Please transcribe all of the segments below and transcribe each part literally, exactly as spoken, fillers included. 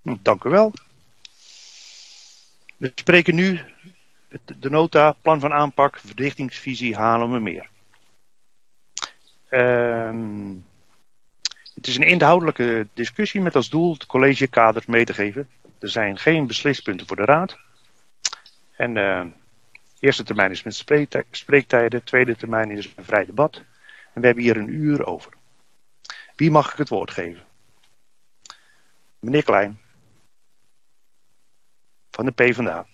Dank u wel. We spreken nu de nota, plan van aanpak, verdichtingsvisie Haarlemmermeer. Um, het is een inhoudelijke discussie met als doel het collegekaders mee te geven. Er zijn geen beslispunten voor de raad. En de uh, eerste termijn is met spreektij- spreektijden, tweede termijn is een vrij debat. En we hebben hier een uur over. Wie mag ik het woord geven? Meneer Klein. Van de PvdA.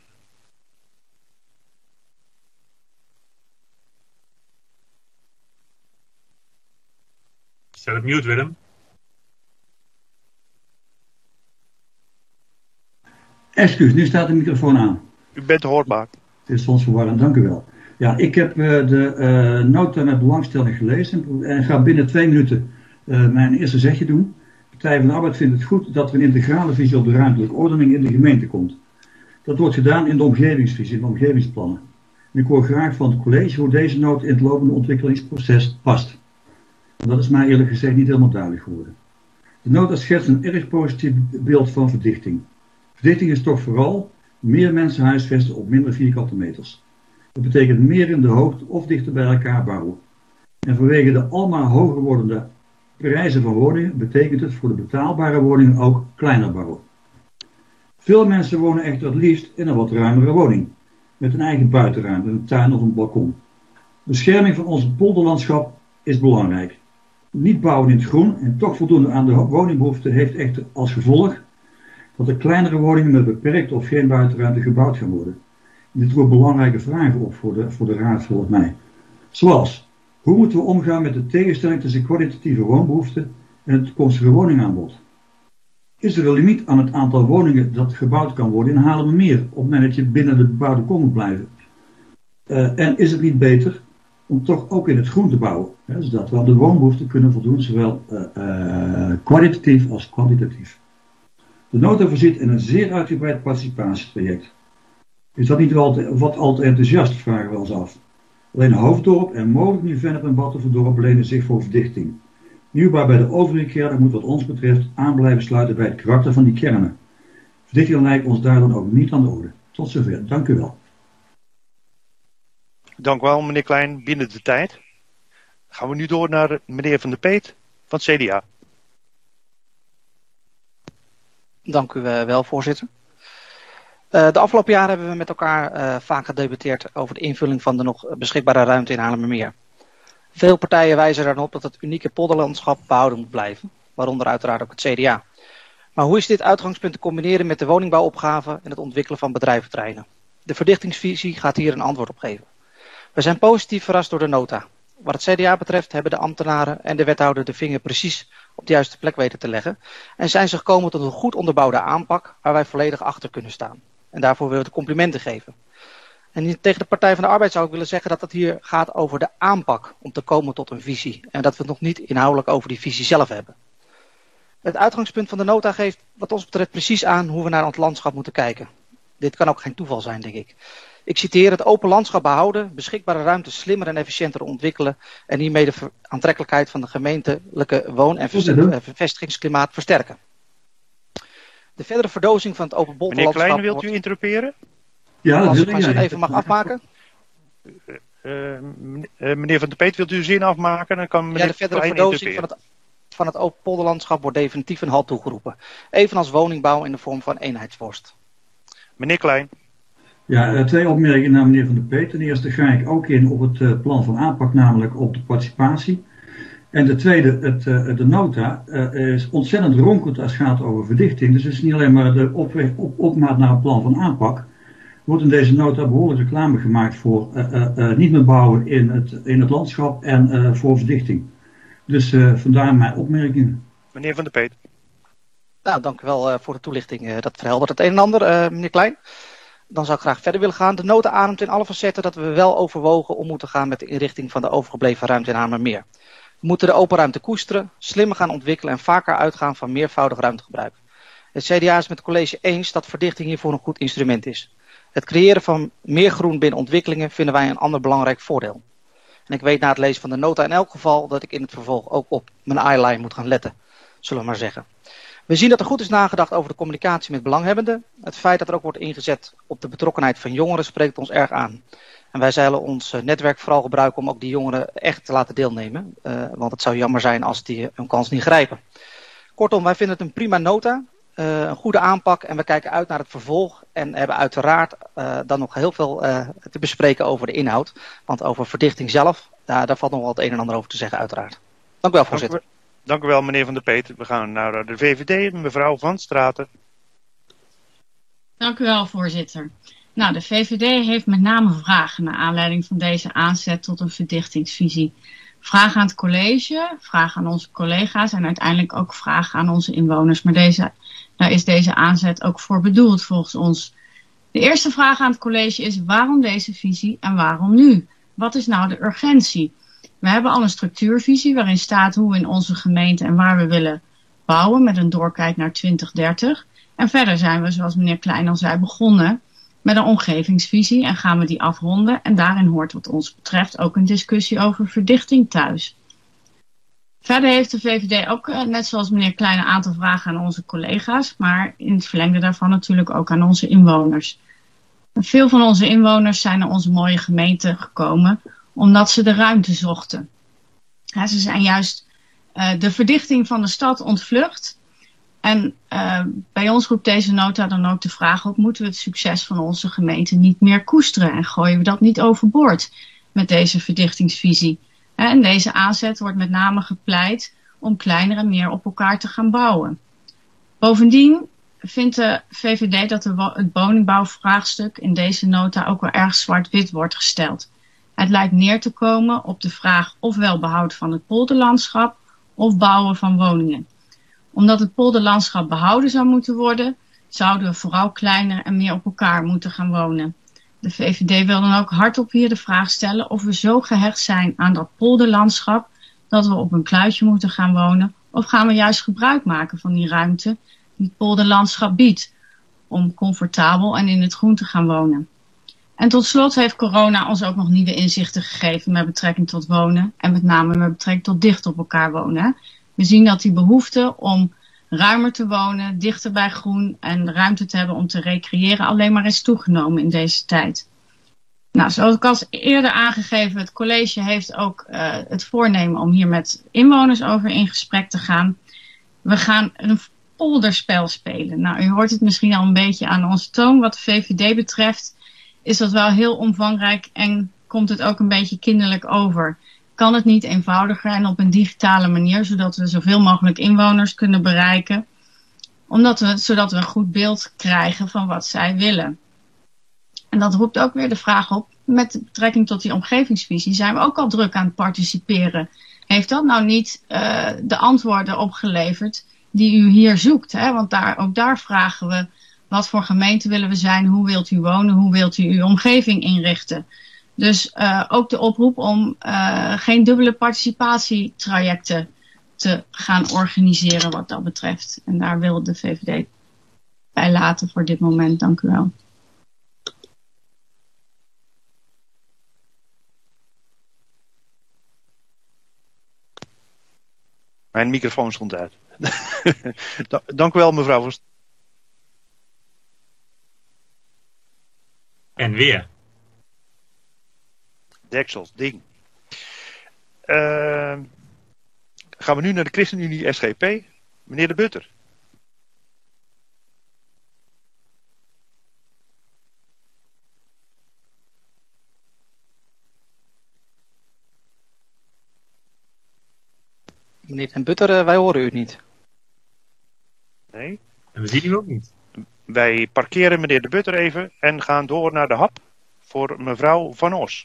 Stel het mute, Willem. Excuus, nu staat de microfoon aan. U bent hoorbaar. Het is soms verwarrend, dank u wel. Ja, ik heb uh, de uh, nota met belangstelling gelezen en ga binnen twee minuten uh, mijn eerste zegje doen. De Partij van de Arbeid vindt het goed dat er een integrale visie op de ruimtelijke ordening in de gemeente komt. Dat wordt gedaan in de omgevingsvisie, in de omgevingsplannen. En ik hoor graag van het college hoe deze nota in het lopende ontwikkelingsproces past. En dat is mij eerlijk gezegd niet helemaal duidelijk geworden. De nota schetst een erg positief beeld van verdichting. Verdichting is toch vooral meer mensen huisvesten op minder vierkante meters. Dat betekent meer in de hoogte of dichter bij elkaar bouwen. En vanwege de almaar hoger wordende prijzen van woningen betekent het voor de betaalbare woningen ook kleiner bouwen. Veel mensen wonen echter het liefst in een wat ruimere woning. Met een eigen buitenruimte, een tuin of een balkon. Bescherming van ons polderlandschap is belangrijk. Niet bouwen in het groen en toch voldoen aan de woningbehoeften heeft echter als gevolg dat er kleinere woningen met beperkt of geen buitenruimte gebouwd gaan worden. Dit roept belangrijke vragen op voor de, voor de raad volgens mij. Zoals, hoe moeten we omgaan met de tegenstelling tussen kwalitatieve woonbehoeften en het toekomstige woningaanbod? Is er een limiet aan het aantal woningen dat gebouwd kan worden in Haarlemmermeer op het moment dat je binnen de bebouwde kom moet blijven? Uh, en is het niet beter om toch ook in het groen te bouwen, hè, zodat we aan de woonbehoeften kunnen voldoen, zowel uh, uh, kwalitatief als kwantitatief. De nota voorziet in een zeer uitgebreid participatietraject. Is dat niet wat, wat al te enthousiast, vragen we ons af. Alleen Hoofddorp en mogelijk Nieuw-Vennep en Battenverdorp lenen zich voor verdichting. Nieuwbouw bij de overige kernen moet wat ons betreft aan blijven sluiten bij het karakter van die kernen. Verdichting lijkt ons daar dan ook niet aan de orde. Tot zover, dank u wel. Dank u wel, meneer Klein. Binnen de tijd gaan we nu door naar meneer Van der Peet van het C D A. Dank u wel, voorzitter. Uh, de afgelopen jaren hebben we met elkaar uh, vaak gedebatteerd over de invulling van de nog beschikbare ruimte in Haarlemmermeer. Veel partijen wijzen erop op dat het unieke polderlandschap behouden moet blijven, waaronder uiteraard ook het C D A. Maar hoe is dit uitgangspunt te combineren met de woningbouwopgave en het ontwikkelen van bedrijventerreinen? De verdichtingsvisie gaat hier een antwoord op geven. We zijn positief verrast door de nota. Wat het C D A betreft hebben de ambtenaren en de wethouder de vinger precies op de juiste plek weten te leggen en zijn ze gekomen tot een goed onderbouwde aanpak waar wij volledig achter kunnen staan. En daarvoor willen we de complimenten geven. En tegen de Partij van de Arbeid zou ik willen zeggen dat het hier gaat over de aanpak om te komen tot een visie. En dat we het nog niet inhoudelijk over die visie zelf hebben. Het uitgangspunt van de nota geeft wat ons betreft precies aan hoe we naar ons landschap moeten kijken. Dit kan ook geen toeval zijn, denk ik. Ik citeer: het open landschap behouden, beschikbare ruimte slimmer en efficiënter ontwikkelen en hiermee de aantrekkelijkheid van de gemeentelijke woon- en vestigingsklimaat versterken. De verdere verdozing van het open polderlandschap... Meneer Klein, wilt u interroperen? Ja, dat Als wil ik ik. maar Ja, even mag afmaken. Uh, uh, meneer Van der Peet, wilt u uw zin afmaken? Dan kan meneer Ja, de verdere Klein verdozing van het, van het open polderlandschap wordt definitief een halt toegeroepen. Evenals woningbouw in de vorm van eenheidsworst. Meneer Klein. Ja, uh, twee opmerkingen naar meneer Van der Peet. Ten eerste ga ik ook in op het uh, plan van aanpak, namelijk op de participatie. En de tweede, het, uh, de nota, uh, is ontzettend ronkend als het gaat over verdichting. Dus het is niet alleen maar de opweg, op, opmaat naar een plan van aanpak. Er wordt in deze nota behoorlijk reclame gemaakt voor uh, uh, uh, niet meer bouwen in het, in het landschap en uh, voor verdichting. Dus uh, vandaar mijn opmerkingen. Meneer Van der Peet. Nou, dank u wel uh, voor de toelichting. Uh, dat verheldert het een en ander, uh, meneer Klein. Dan zou ik graag verder willen gaan. De nota ademt in alle facetten dat we wel overwogen om moeten gaan met de inrichting van de overgebleven ruimte in Haarlemmermeer. We moeten de open ruimte koesteren, slimmer gaan ontwikkelen en vaker uitgaan van meervoudig ruimtegebruik. Het C D A is met het college eens dat verdichting hiervoor een goed instrument is. Het creëren van meer groen binnen ontwikkelingen vinden wij een ander belangrijk voordeel. En ik weet na het lezen van de nota in elk geval dat ik in het vervolg ook op mijn eyeline moet gaan letten, zullen we maar zeggen. We zien dat er goed is nagedacht over de communicatie met belanghebbenden. Het feit dat er ook wordt ingezet op de betrokkenheid van jongeren spreekt ons erg aan. En wij zullen ons netwerk vooral gebruiken om ook die jongeren echt te laten deelnemen. Uh, want het zou jammer zijn als die hun kans niet grijpen. Kortom, wij vinden het een prima nota. Uh, een goede aanpak en we kijken uit naar het vervolg. En hebben uiteraard uh, dan nog heel veel uh, te bespreken over de inhoud. Want over verdichting zelf, uh, daar valt nog wel het een en ander over te zeggen uiteraard. Dank u wel, voorzitter. Dank u, dank u wel, meneer Van der Peet. We gaan naar de V V D, mevrouw Van Straten. Dank u wel, voorzitter. Nou, de V V D heeft met name vragen naar aanleiding van deze aanzet tot een verdichtingsvisie. Vragen aan het college, vragen aan onze collega's en uiteindelijk ook vragen aan onze inwoners. Maar deze, daar is deze aanzet ook voor bedoeld volgens ons. De eerste vraag aan het college is: waarom deze visie en waarom nu? Wat is nou de urgentie? We hebben al een structuurvisie waarin staat hoe we in onze gemeente en waar we willen bouwen met een doorkijk naar twintig dertig. En verder zijn we, zoals meneer Klein al zei, begonnen met een omgevingsvisie en gaan we die afronden. En daarin hoort wat ons betreft ook een discussie over verdichting thuis. Verder heeft de V V D ook, net zoals meneer Klein, een aantal vragen aan onze collega's. Maar in het verlengde daarvan natuurlijk ook aan onze inwoners. En veel van onze inwoners zijn naar onze mooie gemeente gekomen omdat ze de ruimte zochten. Ja, ze zijn juist uh, de verdichting van de stad ontvlucht. En uh, bij ons roept deze nota dan ook de vraag op: moeten we het succes van onze gemeente niet meer koesteren en gooien we dat niet overboord met deze verdichtingsvisie? En deze aanzet wordt met name gepleit om kleiner en meer op elkaar te gaan bouwen. Bovendien vindt de V V D dat de wo- het woningbouwvraagstuk in deze nota ook wel erg zwart-wit wordt gesteld. Het lijkt neer te komen op de vraag ofwel behoud van het polderlandschap of bouwen van woningen. Omdat het polderlandschap behouden zou moeten worden, zouden we vooral kleiner en meer op elkaar moeten gaan wonen. De V V D wil dan ook hardop hier de vraag stellen of we zo gehecht zijn aan dat polderlandschap dat we op een kluitje moeten gaan wonen, of gaan we juist gebruik maken van die ruimte die het polderlandschap biedt om comfortabel en in het groen te gaan wonen. En tot slot heeft corona ons ook nog nieuwe inzichten gegeven met betrekking tot wonen en met name met betrekking tot dicht op elkaar wonen. We zien dat die behoefte om ruimer te wonen, dichter bij groen en ruimte te hebben om te recreëren alleen maar is toegenomen in deze tijd. Nou, zoals ik al eerder aangegeven, het college heeft ook uh, het voornemen om hier met inwoners over in gesprek te gaan. We gaan een polderspel spelen. Nou, u hoort het misschien al een beetje aan onze toon. Wat de V V D betreft is dat wel heel omvangrijk en komt het ook een beetje kinderlijk over. Kan het niet eenvoudiger en op een digitale manier, zodat we zoveel mogelijk inwoners kunnen bereiken, omdat we, zodat we een goed beeld krijgen van wat zij willen. En dat roept ook weer de vraag op, met betrekking tot die omgevingsvisie zijn we ook al druk aan het participeren. Heeft dat nou niet uh, de antwoorden opgeleverd die u hier zoekt? Hè? Want daar, ook daar vragen we, wat voor gemeente willen we zijn, hoe wilt u wonen, hoe wilt u uw omgeving inrichten? Dus uh, ook de oproep om uh, geen dubbele participatietrajecten te gaan organiseren wat dat betreft. En daar wil de V V D bij laten voor dit moment. Dank u wel. Mijn microfoon stond uit. Dank u wel, mevrouw. En weer. Deksels, ding. Uh, gaan we nu naar de ChristenUnie S G P. Meneer De Butter. Meneer Den Butter, wij horen u niet. Nee. En we zien u ook niet. Wij parkeren meneer De Butter even en gaan door naar de hap voor mevrouw Van Os.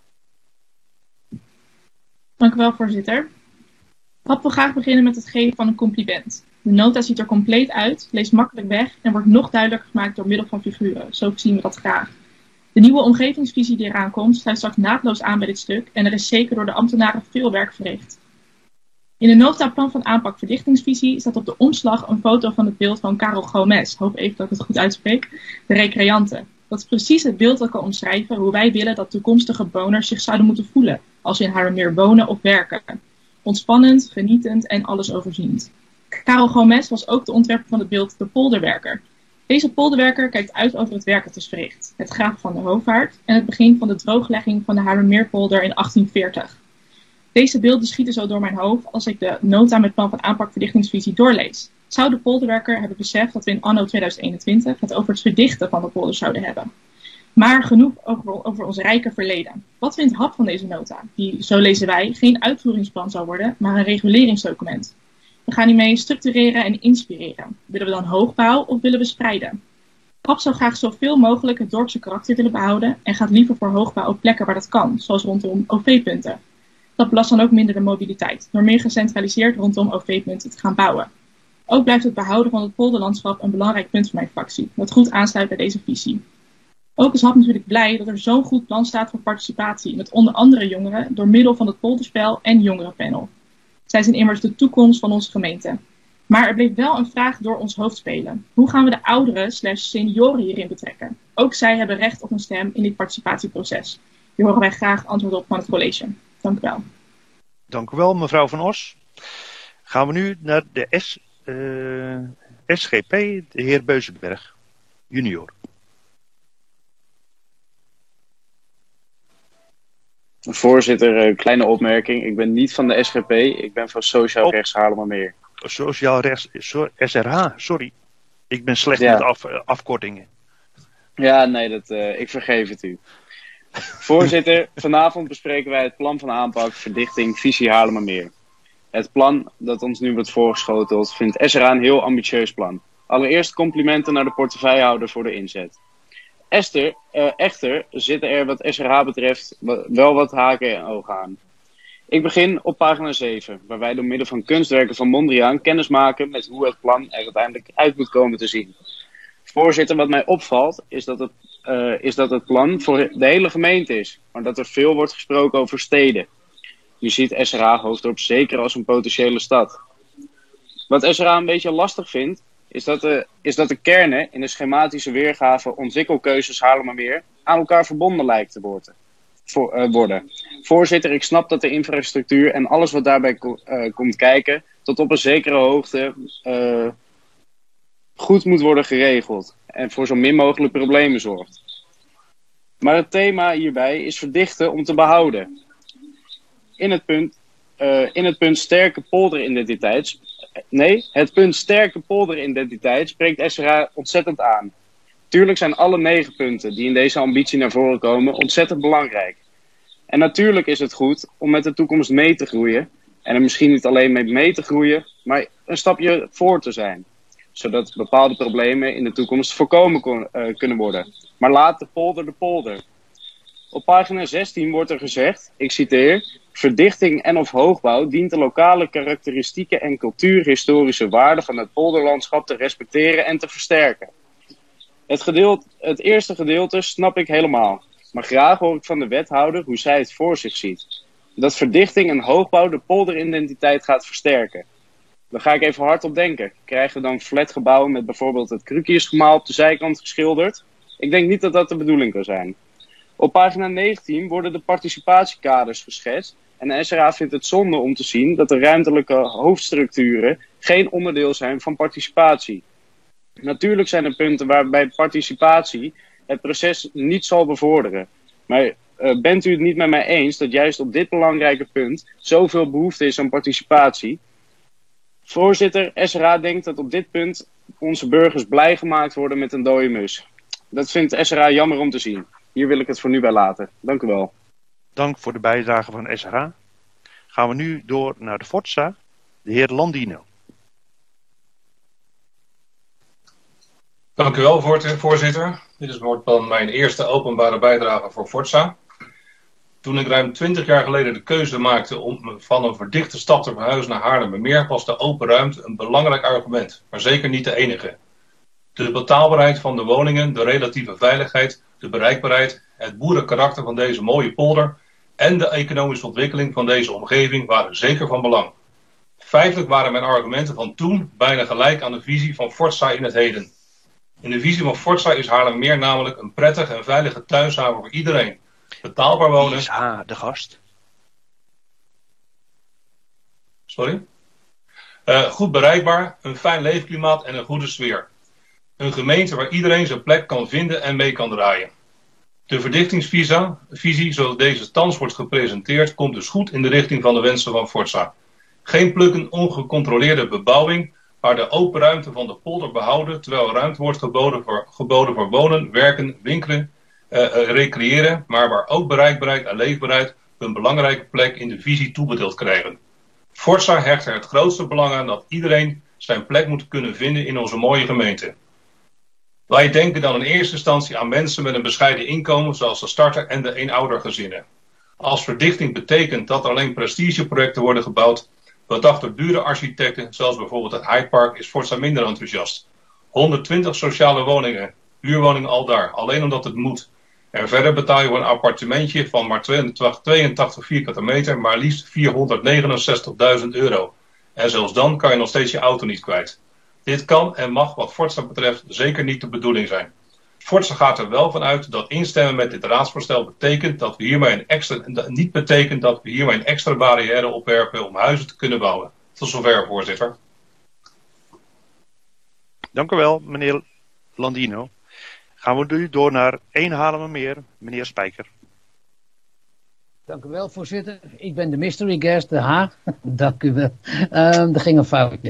Dank u wel, voorzitter. Hap wil graag beginnen met het geven van een compliment. De nota ziet er compleet uit, leest makkelijk weg en wordt nog duidelijker gemaakt door middel van figuren. Zo zien we dat graag. De nieuwe omgevingsvisie die eraan komt, sluit straks naadloos aan bij dit stuk en er is zeker door de ambtenaren veel werk verricht. In de nota plan van aanpak verdichtingsvisie staat op de omslag een foto van het beeld van Karel Gomez. Hoop even dat ik het goed uitspreek. De recreante. Dat is precies het beeld dat kan omschrijven hoe wij willen dat toekomstige bewoners zich zouden moeten voelen als ze in Haarlemmermeer wonen of werken. Ontspannend, genietend en alles overziend. Karel Gomez was ook de ontwerper van het beeld De Polderwerker. Deze polderwerker kijkt uit over het werk dat is verricht, het graven van de Hoovaard en het begin van de drooglegging van de Haarlemmermeerpolder in achttien veertig. Deze beelden schieten zo door mijn hoofd als ik de nota met plan van aanpak verdichtingsvisie doorlees. Zou de polderwerker hebben beseft dat we in anno tweeduizend eenentwintig het over het verdichten van de polder zouden hebben? Maar genoeg over, over ons rijke verleden. Wat vindt Hap van deze nota, die, zo lezen wij, geen uitvoeringsplan zou worden, maar een reguleringsdocument? We gaan hiermee structureren en inspireren. Willen we dan hoogbouw of willen we spreiden? Hap zou graag zoveel mogelijk het dorpse karakter willen behouden en gaat liever voor hoogbouw op plekken waar dat kan, zoals rondom O V-punten. Dat belast dan ook minder de mobiliteit, door meer gecentraliseerd rondom O V-punten te gaan bouwen. Ook blijft het behouden van het polderlandschap een belangrijk punt voor mijn fractie, dat goed aansluit bij deze visie. Ook is Hap natuurlijk blij dat er zo'n goed plan staat voor participatie met onder andere jongeren door middel van het polderspel en jongerenpanel. Zij zijn immers de toekomst van onze gemeente. Maar er bleef wel een vraag door ons hoofd spelen. Hoe gaan we de ouderen slash senioren hierin betrekken? Ook zij hebben recht op een stem in dit participatieproces. Hier horen wij graag antwoord op van het college. Dank u wel. Dank u wel, mevrouw Van Os. Gaan we nu naar de S, uh, S G P, de heer Beuzenberg, junior. Voorzitter, uh, kleine opmerking. Ik ben niet van de S G P, ik ben van Sociaal Rechts Haarlemmermeer. Sociaal Rechts, so, S R H, sorry. Ik ben slecht Ja. met af, uh, afkortingen. Ja, nee, dat, uh, ik vergeef het u. Voorzitter, vanavond bespreken wij het plan van aanpak verdichting visie Haarlemmermeer. Het plan dat ons nu wordt voorgeschoteld vindt S R H een heel ambitieus plan. Allereerst complimenten naar de portefeuillehouder voor de inzet. Esther, uh, echter zitten er wat S R H betreft wel wat haken en ogen aan. Ik begin op pagina zeven, waar wij door middel van kunstwerken van Mondriaan kennis maken met hoe het plan er uiteindelijk uit moet komen te zien. Voorzitter, wat mij opvalt is dat het, uh, is dat het plan voor de hele gemeente is, maar dat er veel wordt gesproken over steden. Je ziet S R H Hoofddorp zeker als een potentiële stad. Wat S R H een beetje lastig vindt, is dat de, is dat de kernen in de schematische weergave ontwikkelkeuzes Haarlemmermeer aan elkaar verbonden lijkt te worden. Voor, uh, worden. Voorzitter, ik snap dat de infrastructuur en alles wat daarbij ko- uh, komt kijken tot op een zekere hoogte uh, goed moet worden geregeld en voor zo min mogelijk problemen zorgt. Maar het thema hierbij is verdichten om te behouden. In het punt, uh, in het punt sterke polderidentiteit, nee, het punt sterke polderidentiteit spreekt S R H ontzettend aan. Tuurlijk zijn alle negen punten die in deze ambitie naar voren komen ontzettend belangrijk. En natuurlijk is het goed om met de toekomst mee te groeien. En er misschien niet alleen mee mee te groeien, maar een stapje voor te zijn. Zodat bepaalde problemen in de toekomst voorkomen kon, uh, kunnen worden. Maar laat de polder de polder. Op pagina zestien wordt er gezegd, ik citeer, verdichting en of hoogbouw dient de lokale karakteristieken en cultuurhistorische waarden van het polderlandschap te respecteren en te versterken. Het, gedeelte, het eerste gedeelte snap ik helemaal, maar graag hoor ik van de wethouder hoe zij het voor zich ziet. Dat verdichting en hoogbouw de polderidentiteit gaat versterken. Daar ga ik even hard op denken. Krijgen we dan flatgebouwen met bijvoorbeeld het krukjesgemaal op de zijkant geschilderd? Ik denk niet dat dat de bedoeling kan zijn. Op pagina negentien worden de participatiekaders geschetst en de S R H vindt het zonde om te zien dat de ruimtelijke hoofdstructuren geen onderdeel zijn van participatie. Natuurlijk zijn er punten waarbij participatie het proces niet zal bevorderen. Maar uh, bent u het niet met mij eens dat juist op dit belangrijke punt zoveel behoefte is aan participatie? Voorzitter, S R H denkt dat op dit punt onze burgers blij gemaakt worden met een dode mus. Dat vindt S R H jammer om te zien. Hier wil ik het voor nu bij laten. Dank u wel. Dank voor de bijdrage van S R H. Gaan we nu door naar de Forza, de heer Landino. Dank u wel, voorzitter. Dit is dan mijn eerste openbare bijdrage voor Forza. Toen ik ruim twintig jaar geleden de keuze maakte om van een verdichte stad te verhuizen naar Haarlemmermeer, was de open ruimte een belangrijk argument, maar zeker niet de enige. De betaalbaarheid van de woningen, de relatieve veiligheid, de bereikbaarheid, het boerenkarakter van deze mooie polder en de economische ontwikkeling van deze omgeving waren zeker van belang. Feitelijk waren mijn argumenten van toen bijna gelijk aan de visie van Forza in het heden. In de visie van Forza is Haarlemmermeer namelijk een prettige en veilige thuishaven voor iedereen. Betaalbaar wonen. Is H de gast? Sorry? Uh, goed bereikbaar, een fijn leefklimaat en een goede sfeer. Een gemeente waar iedereen zijn plek kan vinden en mee kan draaien. De verdichtingsvisie, zoals deze thans wordt gepresenteerd, komt dus goed in de richting van de wensen van Forza. Geen plukken ongecontroleerde bebouwing, maar de open ruimte van de polder behouden, terwijl ruimte wordt geboden voor, geboden voor wonen, werken, winkelen, uh, uh, recreëren, maar waar ook bereikbaarheid en leefbaarheid een belangrijke plek in de visie toebedeeld krijgen. Forza hecht er het grootste belang aan dat iedereen zijn plek moet kunnen vinden in onze mooie gemeente. Wij denken dan in eerste instantie aan mensen met een bescheiden inkomen, zoals de starter en de eenoudergezinnen. Als verdichting betekent dat er alleen prestigeprojecten worden gebouwd, bedacht door dure architecten, zoals bijvoorbeeld het Hyde Park, is Forza minder enthousiast. honderdtwintig sociale woningen, huurwoningen al daar, alleen omdat het moet. En verder betaal je voor een appartementje van maar tweeëntachtig vierkante meter, maar liefst vierhonderdnegenenzestigduizend euro. En zelfs dan kan je nog steeds je auto niet kwijt. Dit kan en mag wat Forza betreft zeker niet de bedoeling zijn. Forza gaat er wel van uit dat instemmen met dit raadsvoorstel betekent dat we hiermee een extra, niet betekent dat we hiermee een extra barrière opwerpen om huizen te kunnen bouwen. Tot zover, voorzitter. Dank u wel, meneer Landino. Gaan we nu door naar één Haarlemmermeer, meneer Spijker. Dank u wel, voorzitter. Ik ben de mystery guest, de H. Dank u wel. Um, er ging een foutje.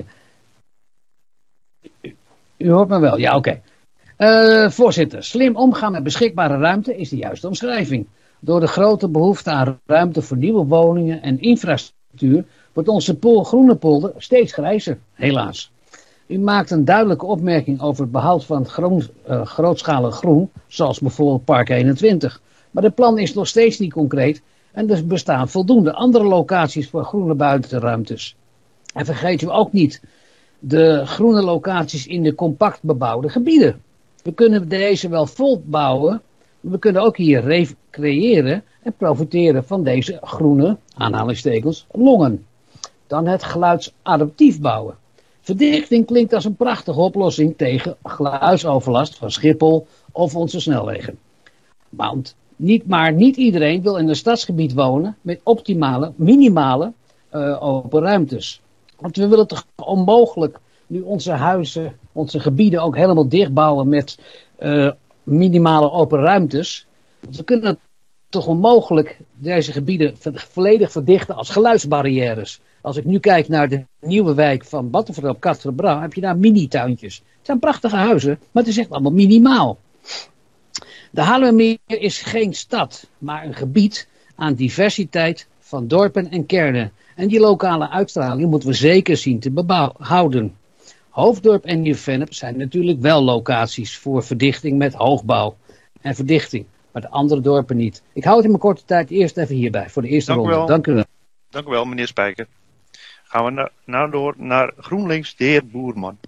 U hoort me wel, ja, oké. Okay. Uh, voorzitter, slim omgaan met beschikbare ruimte is de juiste omschrijving. Door de grote behoefte aan ruimte voor nieuwe woningen en infrastructuur wordt onze pol, groene polder steeds grijzer, helaas. U maakt een duidelijke opmerking over het behoud van het groen, uh, grootschalig groen, zoals bijvoorbeeld Park eenentwintig. Maar het plan is nog steeds niet concreet en er bestaan voldoende andere locaties voor groene buitenruimtes. En vergeet u ook niet de groene locaties in de compact bebouwde gebieden. We kunnen deze wel volbouwen, maar we kunnen ook hier recreëren en profiteren van deze groene, aanhalingstekens, longen. Dan het geluidsadaptief bouwen. Verdichting klinkt als een prachtige oplossing tegen geluidsoverlast van Schiphol of onze snelwegen. Want niet, maar niet iedereen wil in een stadsgebied wonen met optimale, minimale uh, open ruimtes. Want we willen toch onmogelijk nu onze huizen, onze gebieden ook helemaal dichtbouwen met uh, minimale open ruimtes. Want we kunnen toch onmogelijk deze gebieden volledig verdichten als geluidsbarrières. Als ik nu kijk naar de nieuwe wijk van Battenverdorp, Quatre-Bras, heb je daar mini-tuintjes. Het zijn prachtige huizen, maar het is echt allemaal minimaal. De Haarlemmermeer is geen stad, maar een gebied aan diversiteit van dorpen en kernen. En die lokale uitstraling moeten we zeker zien te behouden. Hoofddorp en Nieuw-Vennep zijn natuurlijk wel locaties voor verdichting met hoogbouw en verdichting. Maar de andere dorpen niet. Ik hou het in mijn korte tijd eerst even hierbij voor de eerste Dank ronde. U wel. Dank u wel. Dank u wel, meneer Spijker. Gaan we nou, nou door naar GroenLinks, de heer Boerman.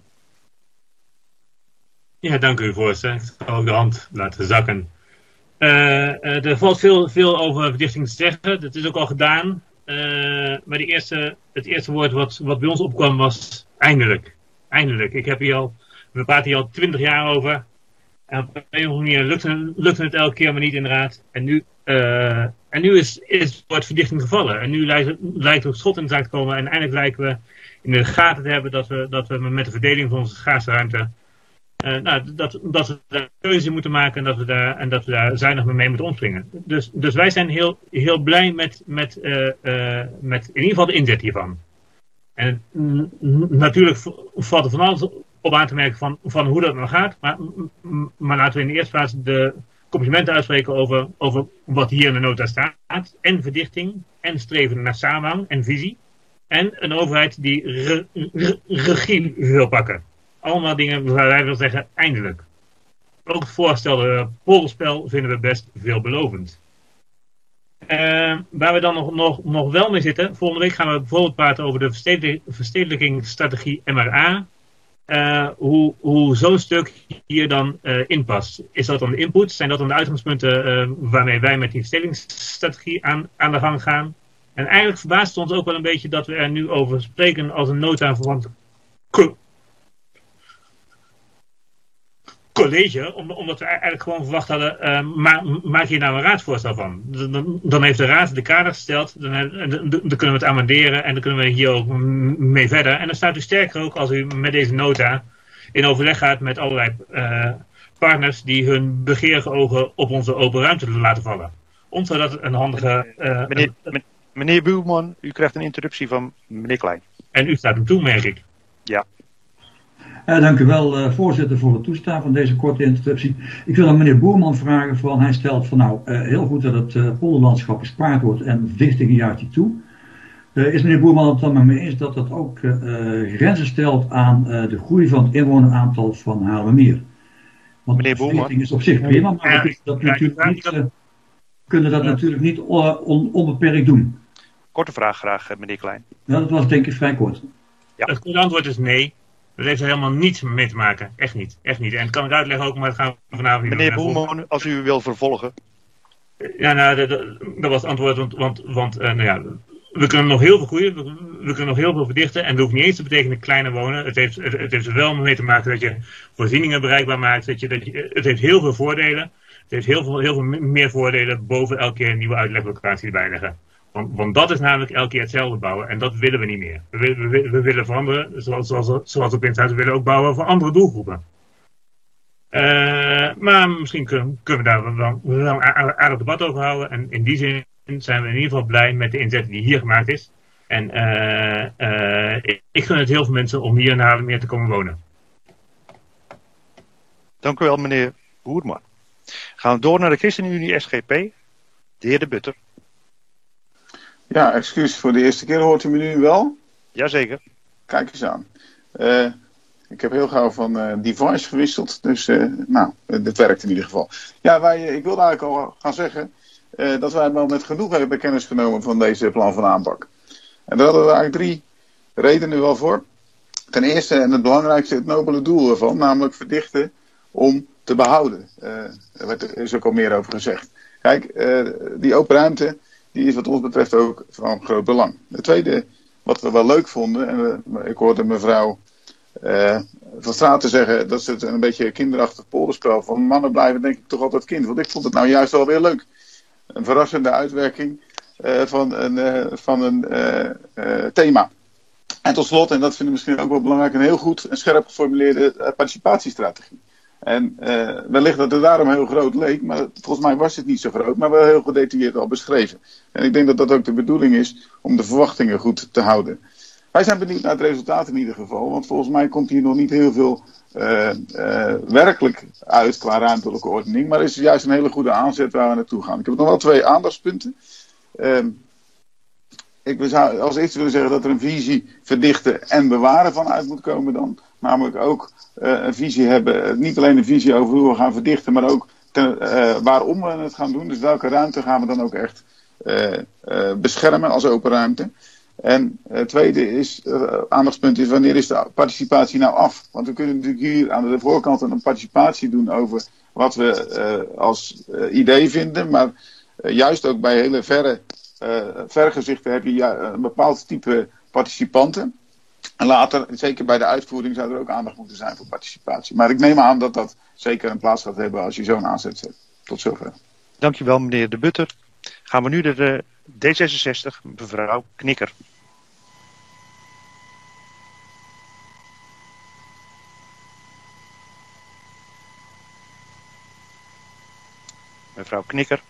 Ja, dank u, voorzitter. Ik zal ook de hand laten zakken. Uh, uh, er valt veel, veel over verdichting te zeggen. Dat is ook al gedaan. Uh, maar de eerste, het eerste woord wat, wat bij ons opkwam was eindelijk. Eindelijk. Ik heb hier al, we praten hier al twintig jaar over. En op een of andere manier lukte, lukte het elke keer maar niet inderdaad. En nu, uh, en nu is, is het woord verdichting gevallen. En nu lijkt, lijkt er schot in de zaak te komen. En eindelijk lijken we in de gaten te hebben dat we, dat we met de verdeling van onze schaarse ruimte Uh, nou, dat, dat we daar een keuze moeten maken en dat we daar, en dat we daar zuinig mee moeten omspringen. Dus, dus wij zijn heel, heel blij met, met, uh, uh, met in ieder geval de inzet hiervan. En n- natuurlijk valt er van alles op aan te merken van, van hoe dat nou gaat. Maar, maar laten we in de eerste plaats de complimenten uitspreken over, over wat hier in de nota staat. En verdichting, en streven naar samenhang en visie. En een overheid die re, re, regie wil pakken. Allemaal dingen waar wij willen zeggen, eindelijk. Ook het voorgestelde polderspel vinden we best veelbelovend. Uh, waar we dan nog, nog, nog wel mee zitten, volgende week gaan we bijvoorbeeld praten over de verstedelijk, verstedelijkingsstrategie M R A. Uh, hoe, hoe zo'n stuk hier dan uh, inpast. Is dat dan de input? Zijn dat dan de uitgangspunten uh, waarmee wij met die verstedelijkingsstrategie aan, aan de gang gaan? En eigenlijk verbaast het ons ook wel een beetje dat we er nu over spreken als een nota van college, omdat we eigenlijk gewoon verwacht hadden, uh, ma maak hier nou een raadsvoorstel van. Dan, dan heeft de raad de kader gesteld, dan, dan, dan kunnen we het amenderen en dan kunnen we hier ook mee verder. En dan staat u sterker ook als u met deze nota in overleg gaat met allerlei uh, partners die hun begeerige ogen op onze open ruimte laten vallen. Ons zou dat een handige... Uh, meneer, een, meneer Buurman, u krijgt een interruptie van meneer Klein. En u staat hem toe, merk ik. Ja. Uh, dank u wel, uh, voorzitter, voor het toestaan van deze korte interruptie. Ik wil aan meneer Boerman vragen, van, hij stelt van nou, uh, heel goed dat het uh, polderlandschap bespaard wordt en verdichting een jaartje toe. Uh, is meneer Boerman het dan maar mee eens dat dat ook uh, grenzen stelt aan uh, de groei van het inwoneraantal van Haarlemmermeer? Want meneer Boerman, verdichting is op zich prima, maar ja, we dat ja, natuurlijk ja, niet, uh, kunnen dat ja. natuurlijk niet on, on, onbeperkt doen. Korte vraag graag, meneer Klein. Nou, dat was denk ik vrij kort. Ja. Het goede antwoord is nee. Dat heeft er helemaal niets mee te maken. Echt niet. Echt niet. En dat kan ik uitleggen ook, maar dat gaan we vanavond niet meneer doen. Boerman, als u wil vervolgen. Ja, nou, dat, dat was het antwoord. Want, want, want uh, nou ja, we kunnen nog heel veel groeien. We, we kunnen nog heel veel verdichten. En dat hoeft niet eens te betekenen kleiner wonen. Het heeft, het, het heeft er wel mee te maken dat je voorzieningen bereikbaar maakt. Dat je, dat je, het heeft heel veel voordelen. Het heeft heel veel, heel veel meer voordelen boven elke keer een nieuwe uitleglocatie erbij leggen. Want, want dat is namelijk elke keer hetzelfde bouwen. En dat willen we niet meer. We, we, we, we willen veranderen. Zoals, zoals, zoals op internet. We willen ook bouwen voor andere doelgroepen. Uh, maar misschien kunnen, kunnen we daar wel, wel een aardig debat over houden. En in die zin zijn we in ieder geval blij met de inzet die hier gemaakt is. En uh, uh, ik, ik gun het heel veel mensen om hier in Haarlemmermeer te komen wonen. Dank u wel, meneer Boerman. Gaan we door naar de ChristenUnie S G P. De heer De Butter. Ja, excuus voor de eerste keer. Hoort u me nu wel? Jazeker. Kijk eens aan. Uh, ik heb heel gauw van uh, device gewisseld. Dus, uh, nou, uh, dit werkt in ieder geval. Ja, wij, ik wilde eigenlijk al gaan zeggen uh, dat wij wel met genoeg hebben kennis genomen van deze plan van aanpak. En daar hadden we eigenlijk drie redenen wel voor. Ten eerste, en het belangrijkste, het nobele doel ervan, namelijk verdichten om te behouden. Uh, er is ook al meer over gezegd. Kijk, uh, die open ruimte, die is wat ons betreft ook van groot belang. Het tweede, wat we wel leuk vonden, en we, ik hoorde mevrouw uh, Van Straten zeggen dat ze het een beetje kinderachtig polderspel van mannen blijven, denk ik toch altijd kind. Want ik vond het nou juist wel weer leuk. Een verrassende uitwerking uh, van een, uh, van een uh, uh, thema. En tot slot, en dat vinden we misschien ook wel belangrijk, een heel goed en scherp geformuleerde uh, participatiestrategie. En uh, wellicht dat het daarom heel groot leek, maar volgens mij was het niet zo groot, maar wel heel gedetailleerd al beschreven. En ik denk dat dat ook de bedoeling is om de verwachtingen goed te houden. Wij zijn benieuwd naar het resultaat in ieder geval, want volgens mij komt hier nog niet heel veel uh, uh, werkelijk uit qua ruimtelijke ordening, maar het is juist een hele goede aanzet waar we naartoe gaan. Ik heb nog wel twee aandachtspunten. Uh, ik zou als eerste willen zeggen dat er een visie verdichten en bewaren van uit moet komen dan. Namelijk ook uh, een visie hebben, niet alleen een visie over hoe we gaan verdichten, maar ook ten, uh, waarom we het gaan doen. Dus welke ruimte gaan we dan ook echt uh, uh, beschermen als open ruimte. En het uh, tweede is, uh, aandachtspunt is, wanneer is de participatie nou af? Want we kunnen natuurlijk hier aan de voorkant een participatie doen over wat we uh, als uh, idee vinden. Maar uh, juist ook bij hele verre, uh, vergezichten heb je ja, een bepaald type participanten. En later, zeker bij de uitvoering, zou er ook aandacht moeten zijn voor participatie. Maar ik neem aan dat dat zeker een plaats gaat hebben als je zo'n aanzet zet. Tot zover. Dankjewel, meneer De Butter. Gaan we nu naar de D zesenzestig, mevrouw Knikker. Mevrouw Knikker.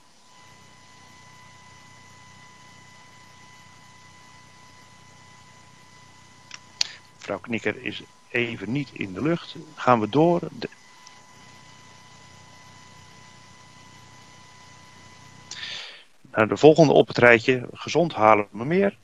Mevrouw Knikker is even niet in de lucht. Gaan we door. De... Naar de volgende op het rijtje. Gezond Haarlemmermeer.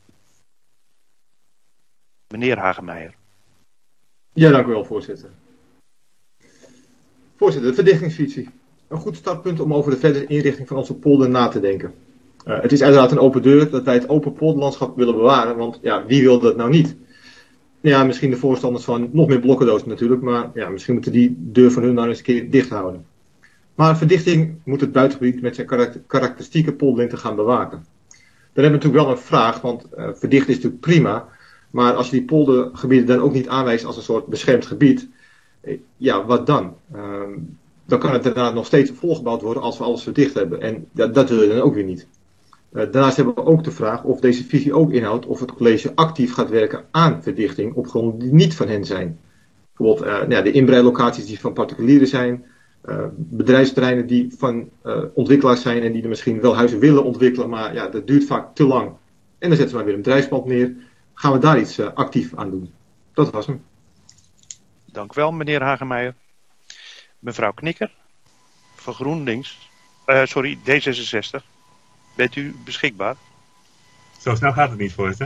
Meneer Hagemeijer. Ja, dank u wel, voorzitter. Voorzitter, de verdichtingsvisie. Een goed startpunt om over de verdere inrichting van onze polder na te denken. Uh, het is uiteraard een open deur dat wij het open polderlandschap willen bewaren, want ja, wie wil dat nou niet? Ja, misschien de voorstanders van nog meer blokkendozen natuurlijk, maar ja, misschien moeten die deur van hun nou eens een keer dicht houden. Maar verdichting moet het buitengebied met zijn karakter, karakteristieke polderlengte gaan bewaken. Dan hebben we natuurlijk wel een vraag, want uh, verdichten is natuurlijk prima, maar als je die poldergebieden dan ook niet aanwijst als een soort beschermd gebied, Ja, wat dan? Uh, dan kan het daarna nog steeds volgebouwd worden als we alles verdicht hebben. En dat, dat willen we dan ook weer niet. Uh, daarnaast hebben we ook de vraag of deze visie ook inhoudt of het college actief gaat werken aan verdichting op gronden die niet van hen zijn. Bijvoorbeeld uh, nou ja, de inbreidlocaties die van particulieren zijn, uh, bedrijfsterreinen die van uh, ontwikkelaars zijn en die er misschien wel huizen willen ontwikkelen, maar ja, dat duurt vaak te lang. En dan zetten ze maar weer een bedrijfspand neer. Gaan we daar iets uh, actief aan doen? Dat was hem. Dank u wel, meneer Hagemeijer. Mevrouw Knikker, van GroenLinks, uh, sorry, D zesenzestig. Bent u beschikbaar? Zo snel gaat het niet, voorzitter.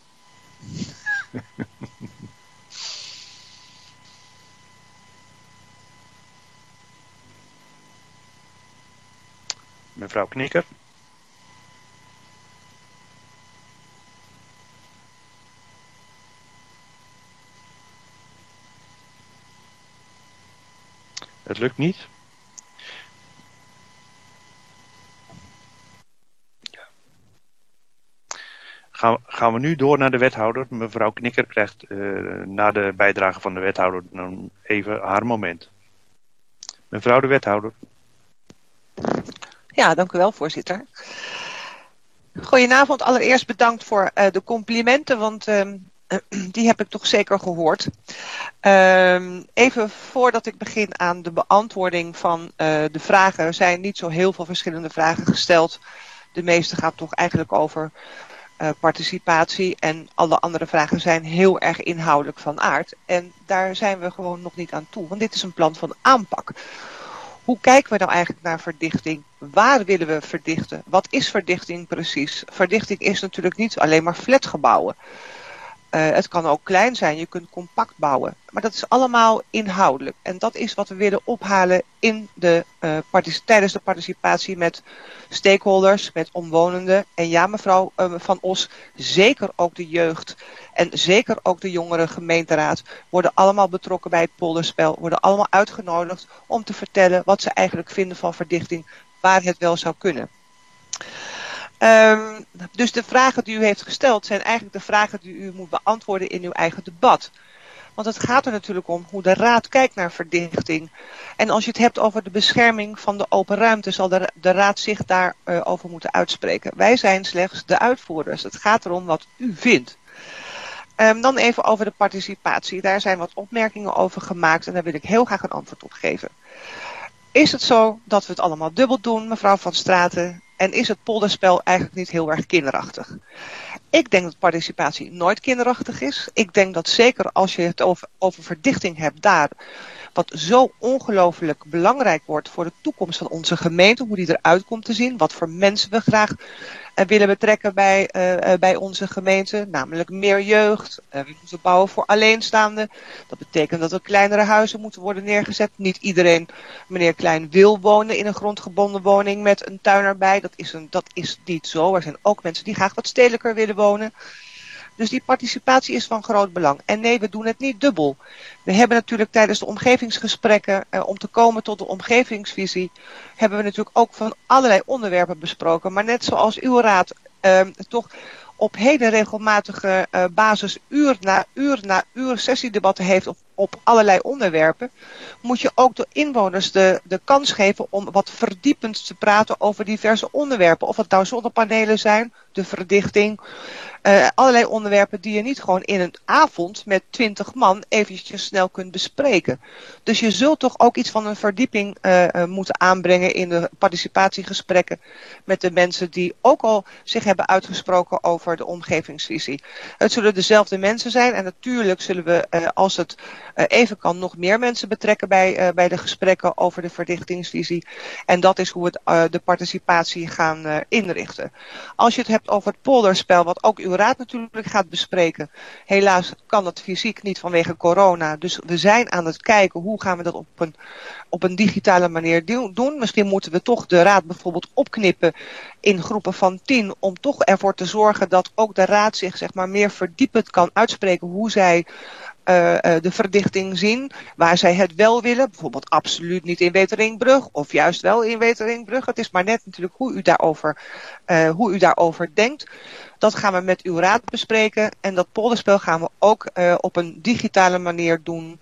Mevrouw Knikker. Het lukt niet. Gaan, gaan we nu door naar de wethouder. Mevrouw Knikker krijgt uh, na de bijdrage van de wethouder dan even haar moment. Mevrouw de wethouder. Ja, dank u wel, voorzitter. Goedenavond. Allereerst bedankt voor uh, de complimenten, want uh, die heb ik toch zeker gehoord. Uh, even voordat ik begin aan de beantwoording van uh, de vragen. Er zijn niet zo heel veel verschillende vragen gesteld. De meeste gaan toch eigenlijk over uh, participatie. En alle andere vragen zijn heel erg inhoudelijk van aard. En daar zijn we gewoon nog niet aan toe. Want dit is een plan van aanpak. Hoe kijken we nou eigenlijk naar verdichting? Waar willen we verdichten? Wat is verdichting precies? Verdichting is natuurlijk niet alleen maar flatgebouwen. Uh, het kan ook klein zijn, je kunt compact bouwen. Maar dat is allemaal inhoudelijk. En dat is wat we willen ophalen in de, uh, tijdens de participatie met stakeholders, met omwonenden. En ja, mevrouw uh, Van Os, zeker ook de jeugd en zeker ook de jongere gemeenteraad worden allemaal betrokken bij het polderspel. Worden allemaal uitgenodigd om te vertellen wat ze eigenlijk vinden van verdichting, waar het wel zou kunnen. Um, dus de vragen die u heeft gesteld zijn eigenlijk de vragen die u moet beantwoorden in uw eigen debat. Want het gaat er natuurlijk om hoe de raad kijkt naar verdichting. En als je het hebt over de bescherming van de open ruimte, zal de, de raad zich daarover uh, over moeten uitspreken. Wij zijn slechts de uitvoerders. Het gaat erom wat u vindt. Um, dan even over de participatie. Daar zijn wat opmerkingen over gemaakt en daar wil ik heel graag een antwoord op geven. Is het zo dat we het allemaal dubbel doen, mevrouw Van Straten? En is het polderspel eigenlijk niet heel erg kinderachtig? Ik denk dat participatie nooit kinderachtig is. Ik denk dat zeker als je het over, over verdichting hebt daar, wat zo ongelooflijk belangrijk wordt voor de toekomst van onze gemeente, hoe die eruit komt te zien, wat voor mensen we graag uh, willen betrekken bij, uh, uh, bij onze gemeente, namelijk meer jeugd. Uh, we moeten bouwen voor alleenstaanden. Dat betekent dat er kleinere huizen moeten worden neergezet. Niet iedereen, meneer Klein, wil wonen in een grondgebonden woning met een tuin erbij. Dat is, een, dat is niet zo. Er zijn ook mensen die graag wat stedelijker willen wonen. Dus die participatie is van groot belang. En nee, we doen het niet dubbel. We hebben natuurlijk tijdens de omgevingsgesprekken, eh, om te komen tot de omgevingsvisie, hebben we natuurlijk ook van allerlei onderwerpen besproken. Maar net zoals uw raad eh, toch op hele regelmatige uh, basis uur na uur na uur sessiedebatten heeft op, op allerlei onderwerpen, moet je ook de inwoners de, de kans geven om wat verdiepend te praten over diverse onderwerpen. Of het nou zonnepanelen zijn, de verdichting, uh, allerlei onderwerpen die je niet gewoon in een avond met twintig man eventjes snel kunt bespreken. Dus je zult toch ook iets van een verdieping uh, uh, moeten aanbrengen in de participatiegesprekken met de mensen die ook al zich hebben uitgesproken over de omgevingsvisie. Het zullen dezelfde mensen zijn en natuurlijk zullen we, uh, als het uh, even kan, nog meer mensen betrekken bij, uh, bij de gesprekken over de verdichtingsvisie. En dat is hoe we uh, de participatie gaan uh, inrichten. Als je het hebt over het polderspel, wat ook uw raad natuurlijk gaat bespreken. Helaas kan dat fysiek niet vanwege corona. Dus we zijn aan het kijken hoe gaan we dat op een, op een digitale manier doen. Misschien moeten we toch de raad bijvoorbeeld opknippen in groepen van tien. Om toch ervoor te zorgen dat ook de raad zich zeg maar meer verdiepend kan uitspreken hoe zij Uh, uh, de verdichting zien, waar zij het wel willen, bijvoorbeeld absoluut niet in Weteringbrug of juist wel in Weteringbrug. Het is maar net natuurlijk hoe u daarover, uh, hoe u daarover denkt. Dat gaan we met uw raad bespreken en dat polderspel gaan we ook uh, op een digitale manier doen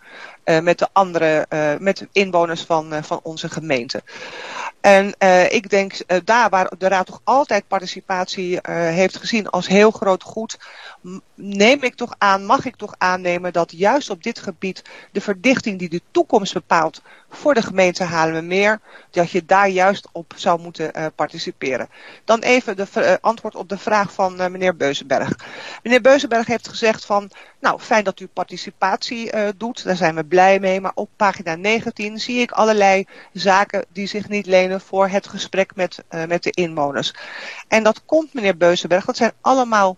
uh, met de andere, uh, met de inwoners van, uh, van onze gemeente. En uh, ik denk uh, daar waar de Raad toch altijd participatie uh, heeft gezien als heel groot goed, neem ik toch aan, mag ik toch aannemen dat juist op dit gebied de verdichting die de toekomst bepaalt voor de gemeente Haarlemmermeer, dat je daar juist op zou moeten uh, participeren. Dan even de uh, antwoord op de vraag van uh, meneer Beuzenberg. Meneer Beuzenberg heeft gezegd van, nou fijn dat u participatie uh, doet, daar zijn we blij mee, maar op pagina negentien zie ik allerlei zaken die zich niet lenen voor het gesprek met, uh, met de inwoners. En dat komt, meneer Beuzenberg, dat zijn allemaal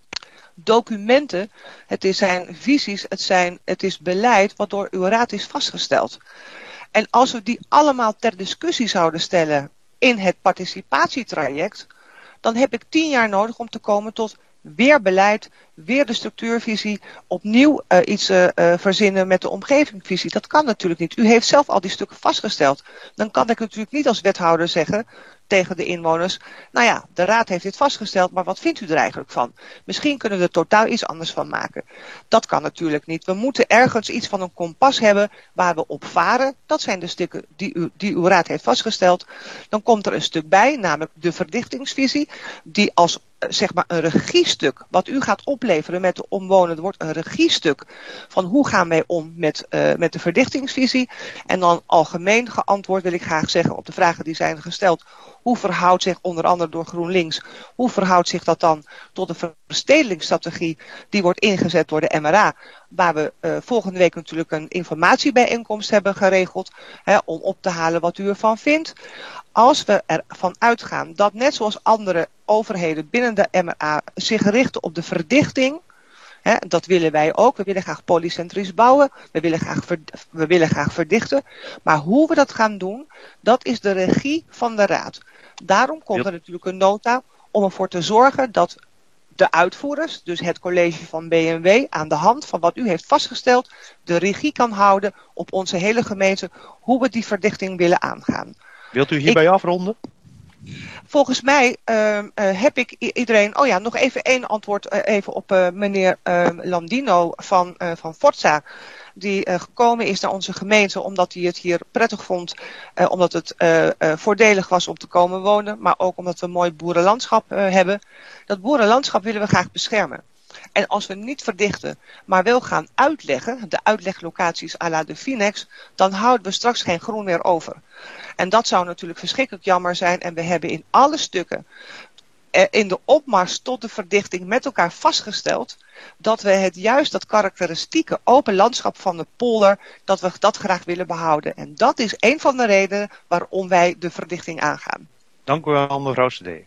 documenten, het is zijn visies, het, zijn, het is beleid wat door uw raad is vastgesteld. En als we die allemaal ter discussie zouden stellen in het participatietraject, dan heb ik tien jaar nodig om te komen tot weer beleid, weer de structuurvisie, opnieuw uh, iets uh, uh, verzinnen met de omgevingsvisie. Dat kan natuurlijk niet. U heeft zelf al die stukken vastgesteld. Dan kan ik natuurlijk niet als wethouder zeggen tegen de inwoners, nou ja, de raad heeft dit vastgesteld, maar wat vindt u er eigenlijk van? Misschien kunnen we er totaal iets anders van maken. Dat kan natuurlijk niet. We moeten ergens iets van een kompas hebben waar we op varen. Dat zijn de stukken die, u, die uw raad heeft vastgesteld. Dan komt er een stuk bij, namelijk de verdichtingsvisie, die als zeg maar een regiestuk, wat u gaat opleveren met de omwonenden, wordt een regiestuk van hoe gaan wij om met, uh, met de verdichtingsvisie. En dan algemeen geantwoord wil ik graag zeggen op de vragen die zijn gesteld. Hoe verhoudt zich onder andere door GroenLinks, hoe verhoudt zich dat dan tot de verstedelingsstrategie die wordt ingezet door de M R A, waar we uh, volgende week natuurlijk een informatiebijeenkomst hebben geregeld, hè, om op te halen wat u ervan vindt. Als we ervan uitgaan dat net zoals andere overheden binnen de M R A zich richten op de verdichting, hè, dat willen wij ook, we willen graag polycentrisch bouwen, we willen graag, ver, we willen graag verdichten, maar hoe we dat gaan doen, dat is de regie van de raad. Daarom komt er natuurlijk een nota om ervoor te zorgen dat de uitvoerders, dus het college van B M W, aan de hand van wat u heeft vastgesteld, de regie kan houden op onze hele gemeente, hoe we die verdichting willen aangaan. Wilt u hierbij ik, afronden? Volgens mij uh, uh, heb ik iedereen... Oh ja, nog even één antwoord uh, even op uh, meneer uh, Landino van, uh, van Forza. Die uh, gekomen is naar onze gemeente omdat hij het hier prettig vond. Uh, omdat het uh, uh, voordelig was om te komen wonen. Maar ook omdat we een mooi boerenlandschap uh, hebben. Dat boerenlandschap willen we graag beschermen. En als we niet verdichten, maar wel gaan uitleggen, de uitleglocaties à la de Finex, dan houden we straks geen groen meer over. En dat zou natuurlijk verschrikkelijk jammer zijn. En we hebben in alle stukken, in de opmars tot de verdichting met elkaar vastgesteld, dat we het juist dat karakteristieke open landschap van de polder, dat we dat graag willen behouden. En dat is een van de redenen waarom wij de verdichting aangaan. Dank u wel, mevrouw C D.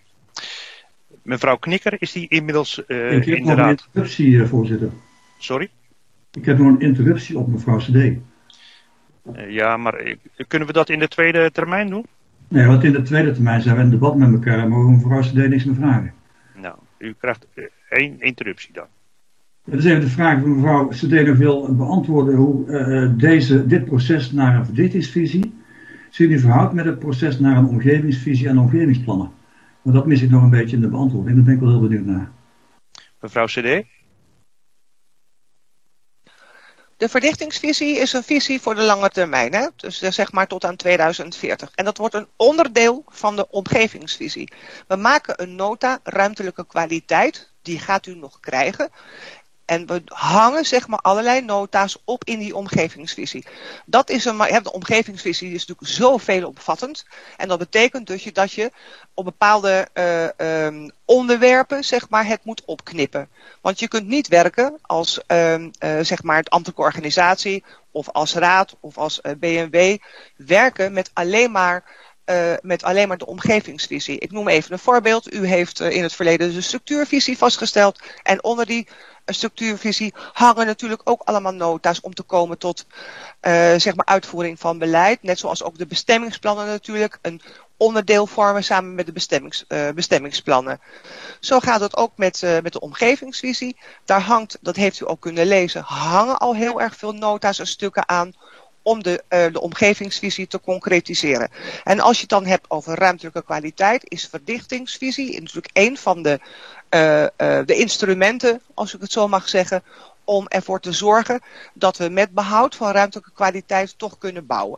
Mevrouw Knikker, is die inmiddels uh, Ik heb in nog de een raad? interruptie, voorzitter. Sorry? Ik heb nog een interruptie op mevrouw C D. Uh, ja, maar uh, kunnen we dat in de tweede termijn doen? Nee, want in de tweede termijn zijn we in debat met elkaar en mogen we mevrouw C D niks meer vragen. Nou, u krijgt uh, één interruptie dan. Dat is even de vraag van mevrouw C D nog wil beantwoorden hoe uh, deze, dit proces naar een verdichtingsvisie zich nu verhoudt met het proces naar een omgevingsvisie en omgevingsplannen. Maar dat mis ik nog een beetje in de beantwoording. Daar ben ik wel heel benieuwd naar. Mevrouw C D? De verdichtingsvisie is een visie voor de lange termijn, hè? Dus zeg maar tot aan tweeduizend veertig. En dat wordt een onderdeel van de omgevingsvisie. We maken een nota ruimtelijke kwaliteit, die gaat u nog krijgen. En we hangen zeg maar allerlei nota's op in die omgevingsvisie. Dat is een, de omgevingsvisie is natuurlijk zo veelomvattend. En dat betekent dus je, dat je op bepaalde uh, um, onderwerpen zeg maar, het moet opknippen. Want je kunt niet werken als um, uh, zeg maar, ambtelijke organisatie of als raad of als uh, B M W. Werken met alleen maar... Uh, met alleen maar de omgevingsvisie. Ik noem even een voorbeeld. U heeft uh, in het verleden de structuurvisie vastgesteld. En onder die uh, structuurvisie hangen natuurlijk ook allemaal nota's om te komen tot uh, zeg maar uitvoering van beleid. Net zoals ook de bestemmingsplannen natuurlijk een onderdeel vormen samen met de bestemmings, uh, bestemmingsplannen. Zo gaat het ook met, uh, met de omgevingsvisie. Daar hangt, dat heeft u ook kunnen lezen, hangen al heel erg veel nota's en stukken aan om de, uh, de omgevingsvisie te concretiseren. En als je het dan hebt over ruimtelijke kwaliteit, is verdichtingsvisie natuurlijk een van de, uh, uh, de instrumenten, als ik het zo mag zeggen, om ervoor te zorgen dat we met behoud van ruimtelijke kwaliteit toch kunnen bouwen.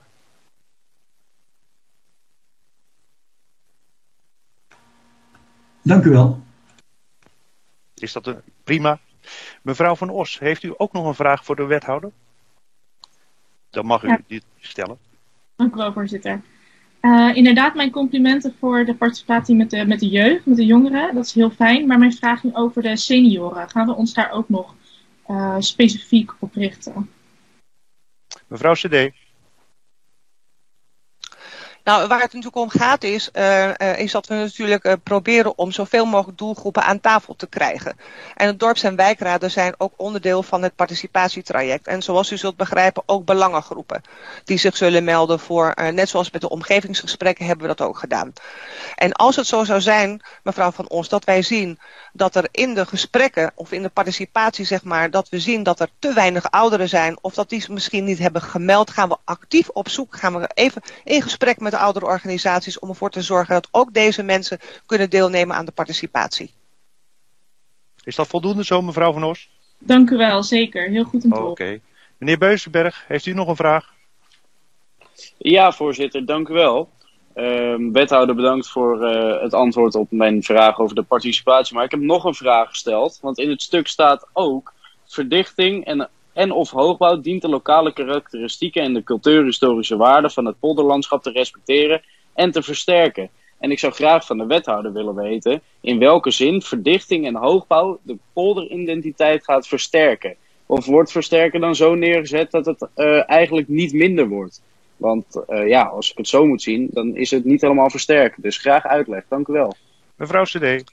Dank u wel. Is dat een prima? Mevrouw Van Os, heeft u ook nog een vraag voor de wethouder? Dan mag u Ja. die stellen. Dank u wel, voorzitter. Uh, inderdaad, mijn complimenten voor de participatie met de, met de jeugd, met de jongeren. Dat is heel fijn. Maar mijn vraag ging over de senioren. Gaan we ons daar ook nog uh, specifiek op richten? Mevrouw C D. Nou, waar het natuurlijk om gaat is, uh, uh, is dat we natuurlijk uh, proberen om zoveel mogelijk doelgroepen aan tafel te krijgen. En de dorps- en wijkraden zijn ook onderdeel van het participatietraject. En zoals u zult begrijpen ook belangengroepen die zich zullen melden voor, uh, net zoals met de omgevingsgesprekken hebben we dat ook gedaan. En als het zo zou zijn, mevrouw Van Os, dat wij zien dat er in de gesprekken of in de participatie, zeg maar, dat we zien dat er te weinig ouderen zijn of dat die misschien niet hebben gemeld, gaan we actief op zoek, gaan we even in gesprek met de oudere organisaties om ervoor te zorgen dat ook deze mensen kunnen deelnemen aan de participatie. Is dat voldoende zo, mevrouw Van Os? Dank u wel, zeker. Heel goed om te Oké. horen. Okay. Meneer Beuzenberg, heeft u nog een vraag? Ja, voorzitter, dank u wel. Uh, wethouder, bedankt voor uh, het antwoord op mijn vraag over de participatie. Maar ik heb nog een vraag gesteld. Want in het stuk staat ook: verdichting en, en of hoogbouw dient de lokale karakteristieken en de cultuurhistorische waarden van het polderlandschap te respecteren en te versterken. En ik zou graag van de wethouder willen weten in welke zin verdichting en hoogbouw de polderidentiteit gaat versterken. Of wordt versterken dan zo neergezet dat het uh, eigenlijk niet minder wordt? Want uh, ja, als ik het zo moet zien, dan is het niet helemaal versterken. Dus graag uitleg. Dank u wel. Mevrouw C D. Uh,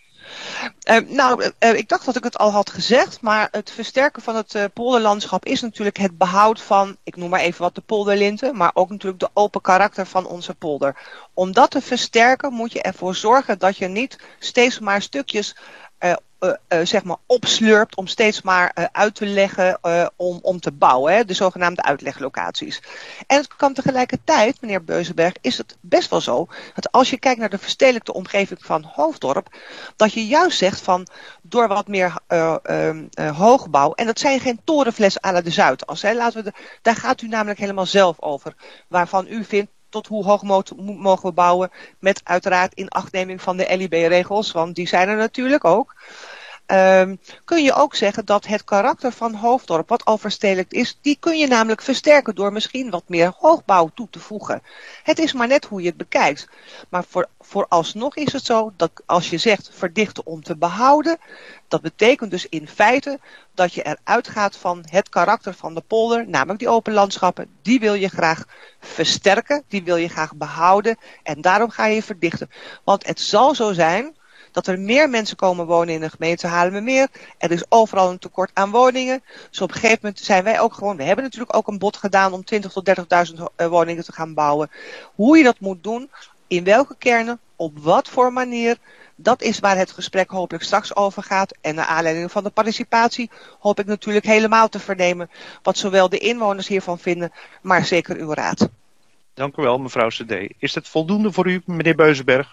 nou, uh, ik dacht dat ik het al had gezegd, maar het versterken van het uh, polderlandschap is natuurlijk het behoud van, ik noem maar even wat, de polderlinten, maar ook natuurlijk de open karakter van onze polder. Om dat te versterken moet je ervoor zorgen dat je niet steeds maar stukjes uh, Uh, uh, zeg maar opslurpt om steeds maar uh, uit te leggen uh, om, om te bouwen, hè, de zogenaamde uitleglocaties. En het kan tegelijkertijd, meneer Beuzenberg, is het best wel zo dat als je kijkt naar de verstedelijkte omgeving van Hoofddorp, dat je juist zegt van door wat meer uh, uh, uh, hoogbouw, en dat zijn geen torenfles à la de Zuidas, hè, laten we de, daar gaat u namelijk helemaal zelf over, waarvan u vindt tot hoe hoog mogen we bouwen, met uiteraard inachtneming van de L I B-regels, want die zijn er natuurlijk ook. Um, kun je ook zeggen dat het karakter van Hoofddorp, wat al verstedelijkt is, die kun je namelijk versterken door misschien wat meer hoogbouw toe te voegen. Het is maar net hoe je het bekijkt. Maar voor, vooralsnog is het zo dat als je zegt verdichten om te behouden, dat betekent dus in feite dat je eruit gaat van het karakter van de polder, namelijk die open landschappen, die wil je graag versterken, die wil je graag behouden en daarom ga je verdichten. Want het zal zo zijn dat er meer mensen komen wonen in de gemeente Haarlemmermeer. Er is overal een tekort aan woningen. Dus op een gegeven moment zijn wij ook gewoon, we hebben natuurlijk ook een bod gedaan om twintigduizend tot dertigduizend woningen te gaan bouwen. Hoe je dat moet doen, in welke kernen, op wat voor manier, dat is waar het gesprek hopelijk straks over gaat. En naar aanleiding van de participatie hoop ik natuurlijk helemaal te vernemen wat zowel de inwoners hiervan vinden, maar zeker uw raad. Dank u wel, mevrouw C D. Is het voldoende voor u, meneer Beuzenberg?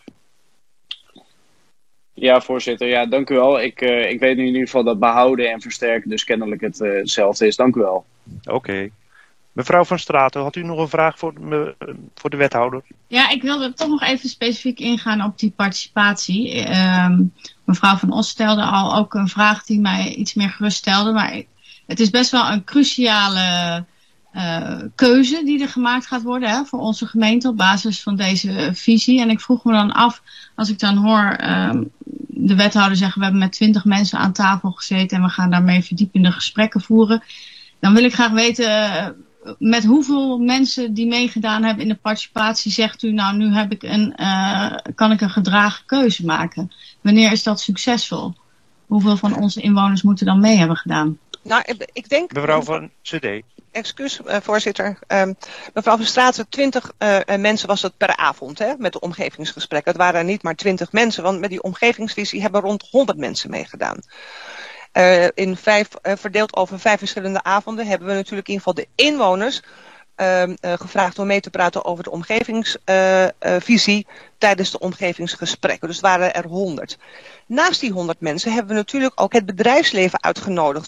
Ja, voorzitter. Ja, dank u wel. Ik, uh, ik weet nu in ieder geval dat behouden en versterken dus kennelijk het, uh, hetzelfde is. Dank u wel. Oké. Okay. Mevrouw Van Straten, had u nog een vraag voor de, voor de wethouder? Ja, ik wilde toch nog even specifiek ingaan op die participatie. Uh, mevrouw Van Os stelde al ook een vraag die mij iets meer geruststelde. Maar het is best wel een cruciale uh, keuze die er gemaakt gaat worden, hè, voor onze gemeente op basis van deze uh, visie. En ik vroeg me dan af, als ik dan hoor uh, de wethouder zeggen, we hebben met twintig mensen aan tafel gezeten en we gaan daarmee verdiepende gesprekken voeren. Dan wil ik graag weten, uh, met hoeveel mensen die meegedaan hebben in de participatie zegt u, nou nu heb ik een, uh, kan ik een gedragen keuze maken. Wanneer is dat succesvol? Hoeveel van onze inwoners moeten dan mee hebben gedaan? Nou, ik denk... Mevrouw Van C D. Excuus, uh, voorzitter. Um, mevrouw Van Straten, twintig uh, mensen was het per avond, hè, met de omgevingsgesprekken. Het waren niet maar twintig mensen, want met die omgevingsvisie hebben rond honderd mensen meegedaan. Uh, in vijf, uh, verdeeld over vijf verschillende avonden hebben we natuurlijk in ieder geval de inwoners uh, uh, gevraagd om mee te praten over de omgevingsvisie uh, uh, tijdens de omgevingsgesprekken. Dus het waren er honderd. Naast die honderd mensen hebben we natuurlijk ook het bedrijfsleven uitgenodigd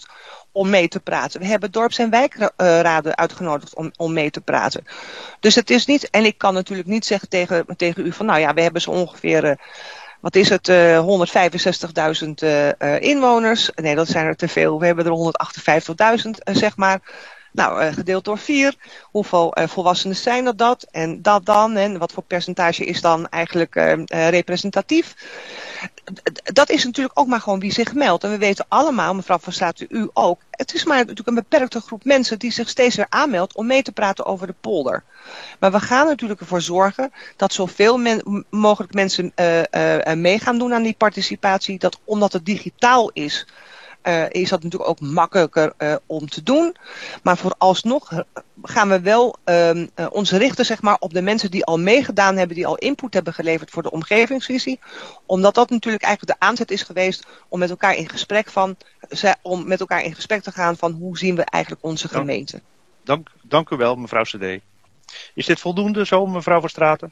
om mee te praten. We hebben dorps- en wijkraden uitgenodigd om, om mee te praten. Dus het is niet, en ik kan natuurlijk niet zeggen tegen, tegen u van nou ja, we hebben zo ongeveer, uh, wat is het, uh, honderdvijfenzestigduizend uh, uh, inwoners. Nee, dat zijn er te veel. We hebben er honderdachtenvijftigduizend, uh, zeg maar. Nou, uh, gedeeld door vier. Hoeveel uh, volwassenen zijn er dat? En dat dan? En wat voor percentage is dan eigenlijk uh, uh, representatief? D- dat is natuurlijk ook maar gewoon wie zich meldt. En we weten allemaal, mevrouw Van Straten, u ook. Het is maar natuurlijk een beperkte groep mensen die zich steeds weer aanmeldt om mee te praten over de polder. Maar we gaan natuurlijk ervoor zorgen dat zoveel men- mogelijk mensen uh, uh, mee gaan doen aan die participatie. Dat omdat het digitaal is, Uh, is dat natuurlijk ook makkelijker uh, om te doen. Maar vooralsnog gaan we wel uh, uh, ons richten zeg maar, op de mensen die al meegedaan hebben, die al input hebben geleverd voor de omgevingsvisie. Omdat dat natuurlijk eigenlijk de aanzet is geweest om met elkaar in gesprek, van, om met elkaar in gesprek te gaan van hoe zien we eigenlijk onze gemeente. Dank, dank u wel, mevrouw C D. Is dit voldoende zo, mevrouw Van Straten?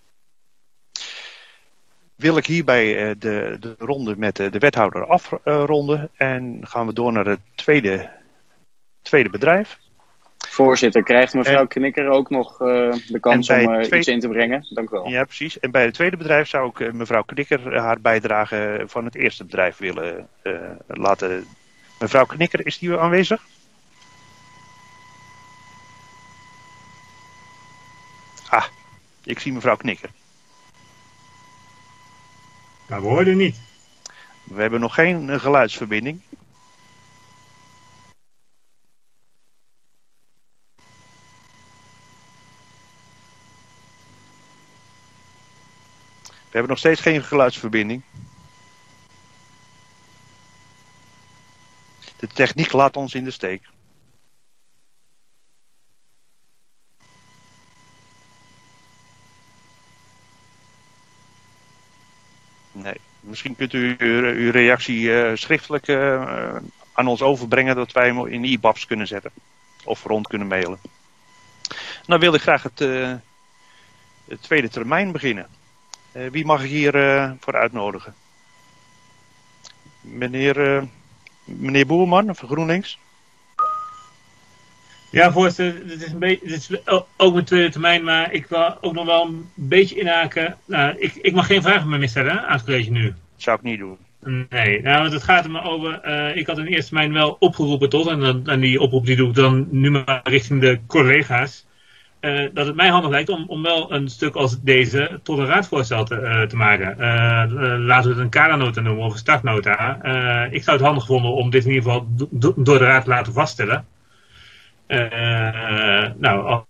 Wil ik hierbij de, de ronde met de wethouder afronden en gaan we door naar het tweede, tweede bedrijf. Voorzitter, krijgt mevrouw en, Knikker ook nog uh, de kans om uh, tweede, iets in te brengen? Dank u wel. Ja, precies. En bij het tweede bedrijf zou ik uh, mevrouw Knikker haar bijdrage van het eerste bedrijf willen uh, laten. Mevrouw Knikker, is die aanwezig? Ah, ik zie mevrouw Knikker. Maar we hoorden niet. We hebben nog geen uh, geluidsverbinding. We hebben nog steeds geen geluidsverbinding. De techniek laat ons in de steek. Nee, misschien kunt u uw, uw reactie uh, schriftelijk uh, aan ons overbrengen, dat wij hem in e babs kunnen zetten. Of rond kunnen mailen. Nou wil ik graag het, uh, het tweede termijn beginnen. Uh, wie mag ik hier uh, voor uitnodigen? Meneer, uh, meneer Boerman van GroenLinks? Ja, voorzitter, dit is, een beetje, dit is ook mijn tweede termijn, maar ik wil ook nog wel een beetje inhaken. Nou, ik, ik mag geen vragen meer stellen aan het college nu. Dat zou ik niet doen. Nee, nou, want het gaat er maar over. Uh, ik had in eerste termijn wel opgeroepen tot, en, en die oproep die doe ik dan nu maar richting de collega's. Uh, dat het mij handig lijkt om, om wel een stuk als deze tot een raadsvoorstel te, uh, te maken. Uh, uh, laten we het een kadernota noemen of een startnota. Uh, ik zou het handig vinden om dit in ieder geval do, do, door de raad te laten vaststellen. Uh, nou,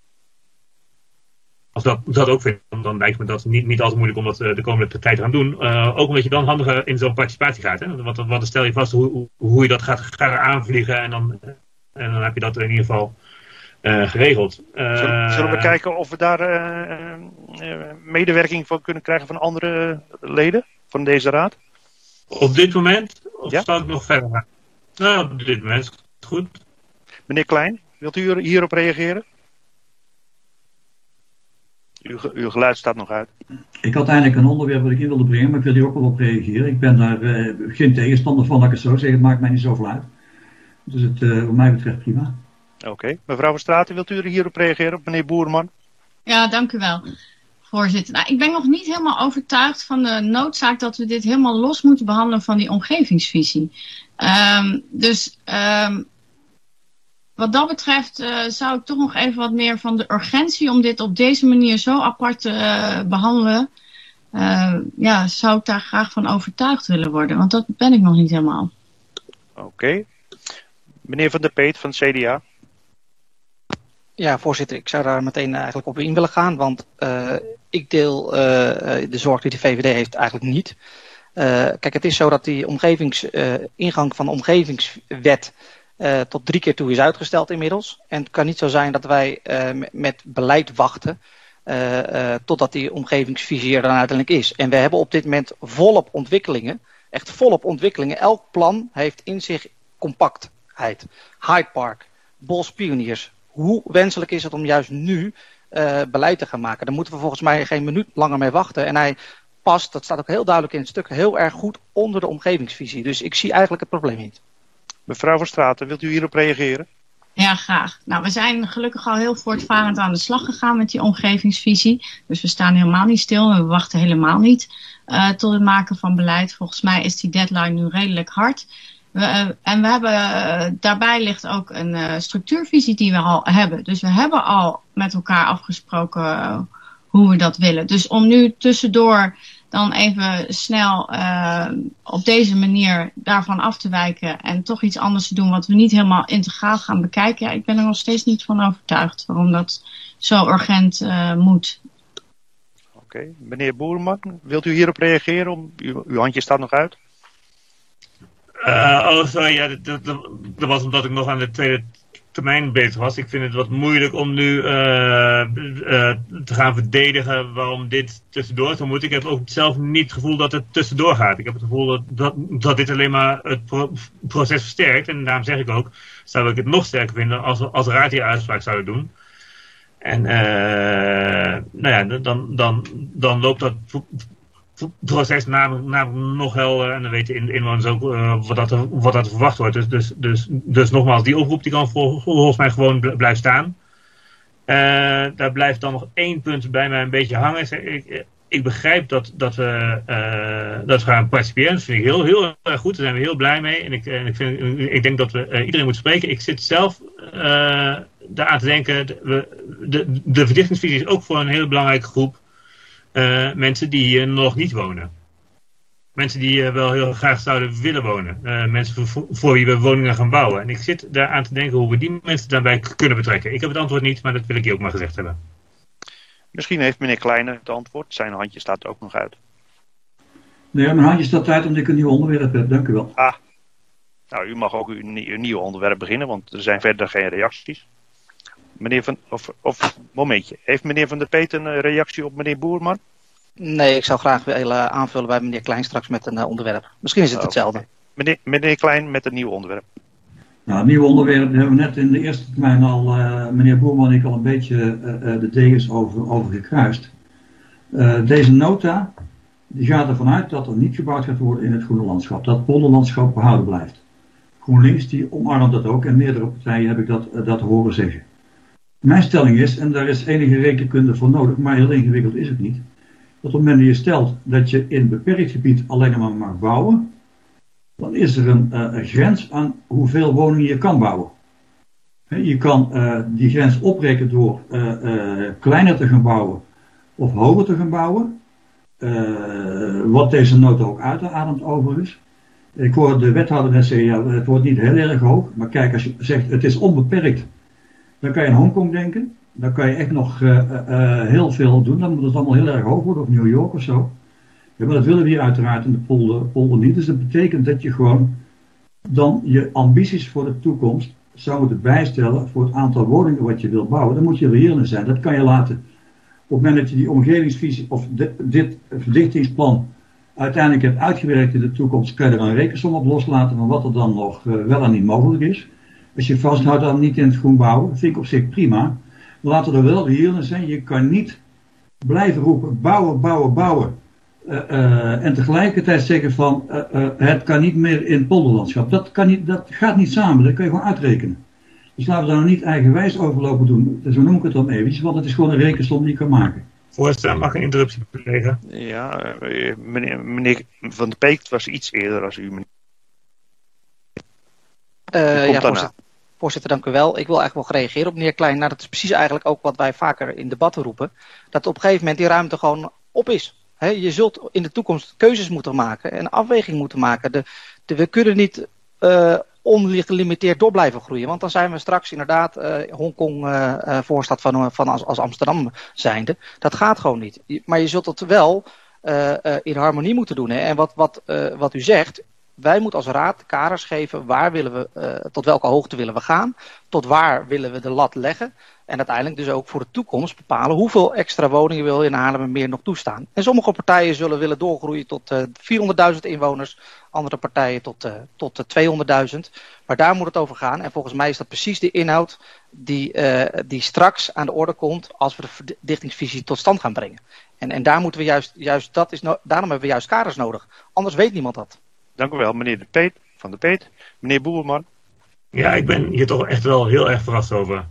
als dat, dat ook vindt, dan, dan lijkt me dat niet, niet altijd moeilijk om dat uh, de komende tijd te gaan doen. Uh, ook omdat je dan handiger in zo'n participatie gaat. Hè? Want, want dan stel je vast hoe, hoe je dat gaat, gaat aanvliegen en dan, en dan heb je dat in ieder geval uh, geregeld. Uh, zullen, zullen we kijken of we daar uh, uh, medewerking van kunnen krijgen van andere leden van deze raad? Op dit moment? Of ja? zal ik nog verder gaan? Nou, op dit moment is het goed. Meneer Klein, wilt u hierop reageren? Uw, uw geluid staat nog uit. Ik had eigenlijk een onderwerp wat ik in wilde brengen, maar ik wil hier ook wel op reageren. Ik ben daar uh, geen tegenstander van, laat ik het zo zeggen. Het maakt mij niet zoveel uit. Dus het, uh, wat mij betreft prima. Oké. Okay. Mevrouw Van Straten, wilt u hierop reageren, op meneer Boerman? Ja, dank u wel, voorzitter. Nou, ik ben nog niet helemaal overtuigd van de noodzaak dat we dit helemaal los moeten behandelen van die omgevingsvisie. Um, dus... Um, Wat dat betreft uh, zou ik toch nog even wat meer van de urgentie om dit op deze manier zo apart te uh, behandelen. Uh, ja, zou ik daar graag van overtuigd willen worden, want dat ben ik nog niet helemaal. Oké. Okay. Meneer Van der Peet van C D A. Ja, voorzitter, ik zou daar meteen eigenlijk op in willen gaan, want uh, ik deel uh, de zorg die de V V D heeft eigenlijk niet. Uh, kijk, het is zo dat die omgevings, uh, ingang van de omgevingswet Uh, tot drie keer toe is uitgesteld inmiddels. En het kan niet zo zijn dat wij uh, met beleid wachten uh, uh, totdat die omgevingsvisie er dan uiteindelijk is. En we hebben op dit moment volop ontwikkelingen, echt volop ontwikkelingen. Elk plan heeft in zich compactheid. Hyde Park, Bospioniers. Hoe wenselijk is het om juist nu uh, beleid te gaan maken? Daar moeten we volgens mij geen minuut langer mee wachten. En hij past, dat staat ook heel duidelijk in het stuk, heel erg goed onder de omgevingsvisie. Dus ik zie eigenlijk het probleem niet. Mevrouw van Straten, wilt u hierop reageren? Ja, graag. Nou, we zijn gelukkig al heel voortvarend aan de slag gegaan met die omgevingsvisie. Dus we staan helemaal niet stil en we wachten helemaal niet uh, tot het maken van beleid. Volgens mij is die deadline nu redelijk hard. We, uh, en we hebben, uh, daarbij ligt ook een uh, structuurvisie die we al hebben. Dus we hebben al met elkaar afgesproken uh, hoe we dat willen. Dus om nu tussendoor dan even snel uh, op deze manier daarvan af te wijken en toch iets anders te doen wat we niet helemaal integraal gaan bekijken. Ja, ik ben er nog steeds niet van overtuigd waarom dat zo urgent uh, moet. Oké, okay. Meneer Boerman, wilt u hierop reageren? Om, uw, uw handje staat nog uit. Uh, oh, sorry, ja, dat, dat, dat was omdat ik nog aan de tweede termijn bezig was. Ik vind het wat moeilijk om nu uh, uh, te gaan verdedigen waarom dit tussendoor zou moeten. Ik heb ook zelf niet het gevoel dat het tussendoor gaat. Ik heb het gevoel dat, dat, dat dit alleen maar het pro- proces versterkt. En daarom zeg ik ook, zou ik het nog sterker vinden als, als de raad die uitspraak zouden doen. En uh, nou ja, dan, dan, dan loopt dat proces namelijk, namelijk nog wel, uh, en dan weten de inwoners ook uh, wat, dat er, wat dat er verwacht wordt. Dus, dus, dus, dus nogmaals, die oproep die kan vol, volgens mij gewoon bl- blijven staan. Uh, daar blijft dan nog één punt bij mij een beetje hangen. Ik, ik begrijp dat, dat, we, uh, dat we gaan participeren. Dat vind ik heel, heel erg goed. Daar zijn we heel blij mee. En ik, en ik, vind, ik denk dat we uh, iedereen moeten spreken. Ik zit zelf uh, daaraan te denken. De, de, de verdichtingsvisie is ook voor een hele belangrijke groep. Uh, mensen die hier nog niet wonen. Mensen die uh, wel heel graag zouden willen wonen. Uh, mensen voor, voor wie we woningen gaan bouwen. En ik zit daar aan te denken hoe we die mensen daarbij kunnen betrekken. Ik heb het antwoord niet, maar dat wil ik hier ook maar gezegd hebben. Misschien heeft meneer Kleine het antwoord. Zijn handje staat ook nog uit. Nee, mijn handje staat uit omdat ik een nieuw onderwerp heb. Dank u wel. Ah, nou, u mag ook uw, uw nieuw onderwerp beginnen, want er zijn verder geen reacties. Meneer Van, of, of, momentje. Heeft meneer Van der Peet een reactie op meneer Boerman? Nee, ik zou graag willen aanvullen bij meneer Klein straks met een uh, onderwerp. Misschien is het hetzelfde. Okay. Meneer, meneer Klein met een nieuw onderwerp. Nou, het nieuwe onderwerp hebben we net in de eerste termijn al, uh, meneer Boerman en ik al een beetje uh, uh, de degens over, over gekruist. Uh, deze nota die gaat ervan uit dat er niet gebouwd gaat worden in het groene landschap. Dat het polderlandschap behouden blijft. GroenLinks die omarmt dat ook en meerdere partijen heb ik dat, uh, dat horen zeggen. Mijn stelling is, en daar is enige rekenkunde voor nodig, maar heel ingewikkeld is het niet, dat op het moment dat je stelt dat je in een beperkt gebied alleen maar mag bouwen, dan is er een, uh, een grens aan hoeveel woningen je kan bouwen. He, je kan uh, die grens oprekenen door uh, uh, kleiner te gaan bouwen of hoger te gaan bouwen, uh, wat deze nota ook uitademt overigens. Ik hoor de wethouder net zeggen, ja, het wordt niet heel erg hoog, maar kijk, als je zegt het is onbeperkt, dan kan je aan Hongkong denken. Dan kan je echt nog uh, uh, heel veel doen. Dan moet het allemaal heel erg hoog worden. Of New York of zo. Ja, maar dat willen we hier uiteraard in de polder, polder niet. Dus dat betekent dat je gewoon dan je ambities voor de toekomst zou moeten bijstellen voor het aantal woningen wat je wil bouwen. Dan moet je reëel zijn. Dat kan je laten. Op het moment dat je die omgevingsvisie of de, dit verdichtingsplan uiteindelijk hebt uitgewerkt in de toekomst, kan je er een rekensom op loslaten van wat er dan nog uh, wel en niet mogelijk is. Als je vasthoudt aan niet in het groen bouwen, dat vind ik op zich prima. Maar laten we er wel reëel in zijn. Je kan niet blijven roepen bouwen, bouwen, bouwen. Uh, uh, en tegelijkertijd zeggen van uh, uh, het kan niet meer in het polderlandschap. Dat, kan niet, dat gaat niet samen, dat kun je gewoon uitrekenen. Dus laten we daar nog niet eigenwijs overlopen doen. Zo noem ik het dan eventjes, want het is gewoon een rekensom die je kan maken. Voorzitter, mag ik een interruptie plegen? Ja, uh, meneer, meneer Van der Peet was iets eerder als u. Meneer. Uh, ja, voorzitter. Voorzitter, dank u wel. Ik wil eigenlijk wel reageren op meneer Klein. Nou, dat is precies eigenlijk ook wat wij vaker in debatten roepen. Dat op een gegeven moment die ruimte gewoon op is. He, je zult in de toekomst keuzes moeten maken en afweging moeten maken. De, de, we kunnen niet uh, ongelimiteerd door blijven groeien. Want dan zijn we straks inderdaad uh, Hongkong uh, uh, voorstad van, van als, als Amsterdam zijnde. Dat gaat gewoon niet. Maar je zult het wel uh, uh, in harmonie moeten doen. Hè. En wat, wat, uh, wat u zegt... Wij moeten als raad kaders geven waar willen we, uh, tot welke hoogte willen we gaan, tot waar willen we de lat leggen en uiteindelijk dus ook voor de toekomst bepalen hoeveel extra woningen wil je in Haarlemmermeer nog toestaan. En sommige partijen zullen willen doorgroeien tot uh, vierhonderdduizend inwoners, andere partijen tot, uh, tot uh, tweehonderdduizend. Maar daar moet het over gaan en volgens mij is dat precies de inhoud die, uh, die straks aan de orde komt als we de verdichtingsvisie tot stand gaan brengen. En, en daar moeten we juist, juist dat is no- daarom hebben we juist kaders nodig, anders weet niemand dat. Dank u wel, meneer de Peet, Van der Peet. Meneer Boerman. Ja, ik ben hier toch echt wel heel erg verrast over.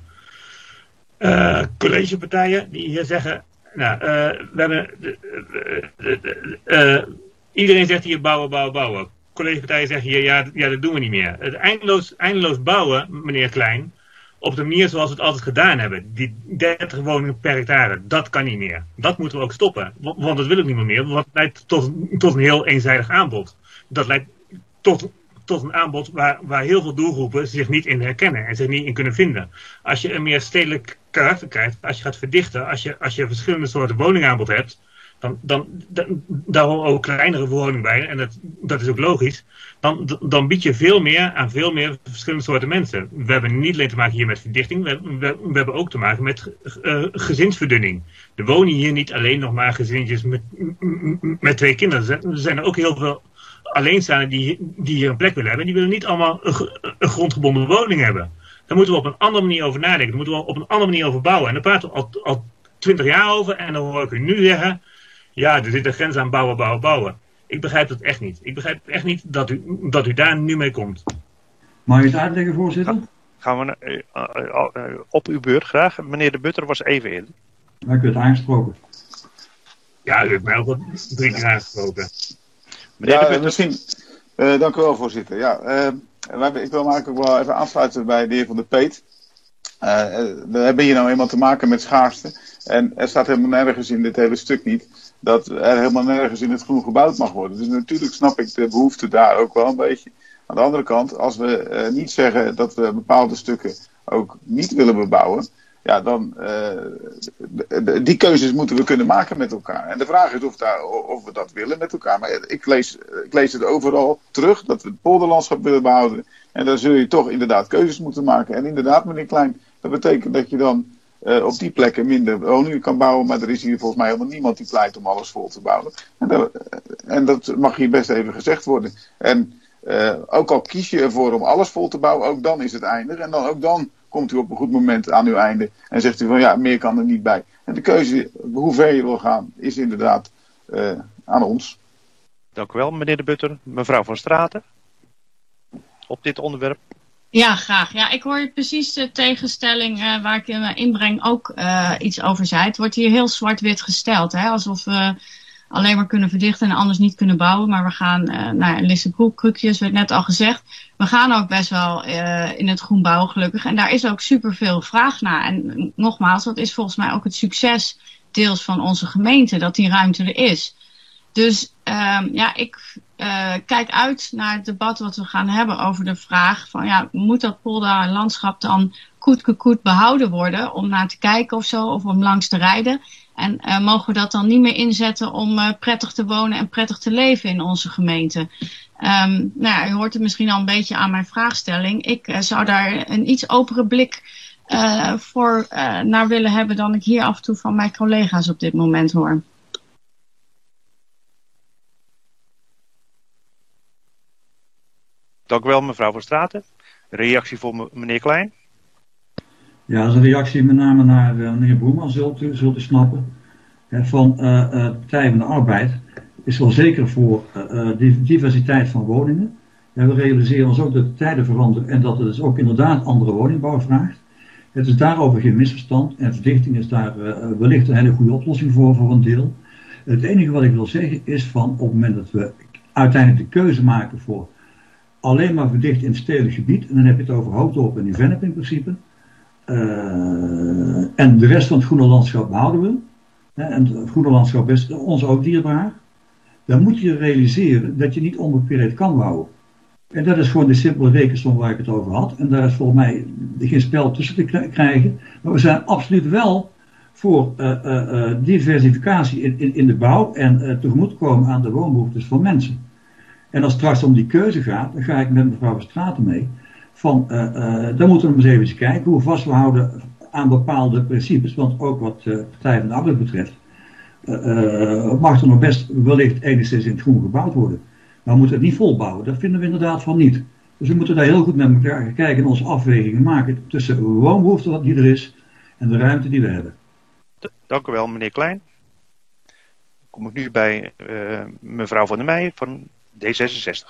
Uh, collegepartijen die hier zeggen, nou, uh, we hebben, uh, uh, uh, uh, iedereen zegt hier bouwen, bouwen, bouwen. Collegepartijen zeggen hier, ja, ja, dat doen we niet meer. Het eindeloos, eindeloos bouwen, meneer Klein, op de manier zoals we het altijd gedaan hebben. Die dertig woningen per hectare, dat kan niet meer. Dat moeten we ook stoppen, want dat wil ik niet meer, want het leidt tot, tot een heel eenzijdig aanbod. Dat leidt tot... tot een aanbod waar, waar heel veel doelgroepen zich niet in herkennen en zich niet in kunnen vinden. Als je een meer stedelijk karakter krijgt, als je gaat verdichten, als je, als je verschillende soorten woningaanbod hebt, dan, dan, dan daar horen ook kleinere woningen bij, en dat, dat is ook logisch, dan, dan bied je veel meer aan veel meer verschillende soorten mensen. We hebben niet alleen te maken hier met verdichting, we, we, we hebben ook te maken met uh, gezinsverdunning. Er wonen hier niet alleen nog maar gezinnetjes met, met twee kinderen. Er zijn er ook heel veel alleenstaanden die, die hier een plek willen hebben. En die willen niet allemaal een, een grondgebonden woning hebben. Daar moeten we op een andere manier over nadenken. Daar moeten we op een andere manier over bouwen. En daar praten we al, al twintig jaar over. En dan hoor ik u nu zeggen, ja, er zit een grens aan bouwen, bouwen, bouwen. Ik begrijp dat echt niet. Ik begrijp echt niet dat u, dat u daar nu mee komt. Mag je het uitleggen, voorzitter? Gaan we uh, uh, uh, op uw beurt graag. Meneer De Butter was even in. Maar ik werd aangesproken. Ja, u hebt mij ook al drie keer aangesproken. Ja, misschien. Uh, dank u wel, voorzitter. Ja, uh, ik wil me eigenlijk ook wel even aansluiten bij de heer Van der Peet. Uh, we hebben hier nou eenmaal te maken met schaarste. En er staat helemaal nergens in dit hele stuk niet dat er helemaal nergens in het groen gebouwd mag worden. Dus natuurlijk snap ik de behoefte daar ook wel een beetje. Aan de andere kant, als we uh, niet zeggen dat we bepaalde stukken ook niet willen bebouwen, ja, dan uh, die keuzes moeten we kunnen maken met elkaar. En de vraag is of, daar, of we dat willen met elkaar. Maar ik lees, ik lees het overal terug, dat we het polderlandschap willen behouden. En dan zul je toch inderdaad keuzes moeten maken. En inderdaad, meneer Klein, dat betekent dat je dan uh, op die plekken minder woningen kan bouwen. Maar er is hier volgens mij helemaal niemand die pleit om alles vol te bouwen. En dat, en dat mag hier best even gezegd worden. En uh, ook al kies je ervoor om alles vol te bouwen, ook dan is het eindig. En dan ook dan komt u op een goed moment aan uw einde en zegt u van ja, meer kan er niet bij. En de keuze, hoe ver je wil gaan, is inderdaad uh, aan ons. Dank u wel, meneer De Butter. Mevrouw van Straten, op dit onderwerp. Ja, graag. Ja, ik hoor precies de tegenstelling uh, waar ik in mijn inbreng ook uh, iets over zei. Het wordt hier heel zwart-wit gesteld, hè? Alsof we alleen maar kunnen verdichten en anders niet kunnen bouwen. Maar we gaan, uh, nou, Lissabroek, Krukjes werd net al gezegd, we gaan ook best wel uh, in het groen bouwen gelukkig. En daar is ook superveel vraag naar. En nogmaals, dat is volgens mij ook het succes deels van onze gemeente, dat die ruimte er is. Dus um, ja, ik uh, kijk uit naar het debat wat we gaan hebben over de vraag van ja, moet dat polderlandschap dan koet behouden worden om naar te kijken of zo, of om langs te rijden? En uh, mogen we dat dan niet meer inzetten om uh, prettig te wonen en prettig te leven in onze gemeente? Um, nou ja, u hoort het misschien al een beetje aan mijn vraagstelling. Ik uh, zou daar een iets openere blik uh, voor uh, naar willen hebben dan ik hier af en toe van mijn collega's op dit moment hoor. Dank u wel, mevrouw van Straten. Reactie voor meneer Klein. Ja, dat is een reactie met name naar uh, meneer Broeman, zult u, zult u snappen. He, van uh, uh, Partij van de Arbeid is wel zeker voor uh, die diversiteit van woningen. Ja, we realiseren ons ook dat de tijden veranderen en dat het dus ook inderdaad andere woningbouw vraagt. Het is daarover geen misverstand en verdichting is daar uh, wellicht een hele goede oplossing voor, voor een deel. Het enige wat ik wil zeggen is van op het moment dat we uiteindelijk de keuze maken voor alleen maar verdicht in het stedelijk gebied, en dan heb je het over Hoofddorp en Nieuw-Vennep in principe, uh, en de rest van het groene landschap behouden we, hè, en het groene landschap is ons ook dierbaar, dan moet je realiseren dat je niet onbeperkt kan bouwen. En dat is gewoon de simpele rekensom waar ik het over had, en daar is volgens mij geen spel tussen te krijgen, maar we zijn absoluut wel voor uh, uh, uh, diversificatie in, in, in de bouw en uh, tegemoetkomen aan de woonbehoeftes van mensen. En als het straks om die keuze gaat, dan ga ik met mevrouw van Straten mee. Van, uh, uh, dan moeten we eens even kijken hoe vast we houden aan bepaalde principes. Want ook wat uh, Partij van de Arbeid betreft, uh, uh, mag er nog best wellicht enigszins in het groen gebouwd worden. Maar we moeten het niet volbouwen, dat vinden we inderdaad van niet. Dus we moeten daar heel goed met elkaar gaan kijken en onze afwegingen maken tussen de woonbehoefte die er is en de ruimte die we hebben. Dank u wel, meneer Klein. Dan kom ik nu bij uh, mevrouw Van der Meij van D zesenzestig.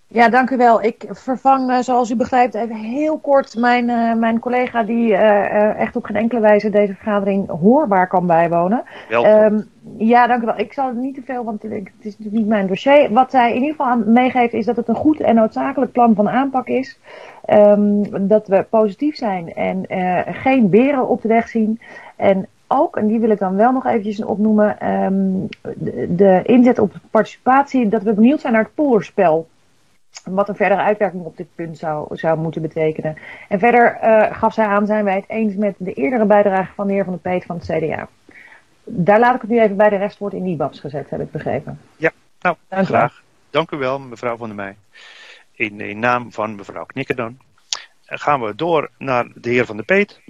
Ja, dank u wel. Ik vervang, uh, zoals u begrijpt, even heel kort mijn, uh, mijn collega die uh, uh, echt op geen enkele wijze deze vergadering hoorbaar kan bijwonen. Um, ja, dank u wel. Ik zal het niet te veel, want het is natuurlijk niet mijn dossier. Wat zij in ieder geval aan meegeeft is dat het een goed en noodzakelijk plan van aanpak is. Um, dat we positief zijn en uh, geen beren op de weg zien. En ook, en die wil ik dan wel nog eventjes opnoemen, um, de, de inzet op participatie, dat we benieuwd zijn naar het polderspel. Wat een verdere uitwerking op dit punt zou, zou moeten betekenen. En verder uh, gaf zij aan, zijn wij het eens met de eerdere bijdrage van de heer Van der Peet van het C D A. Daar laat ik het nu even bij, de rest wordt in die babs gezet, heb ik begrepen. Ja, nou, Dank graag. Wel. Dank u wel, mevrouw Van der Meij. In, in naam van mevrouw Knikker dan. Gaan we door naar de heer Van der Peet.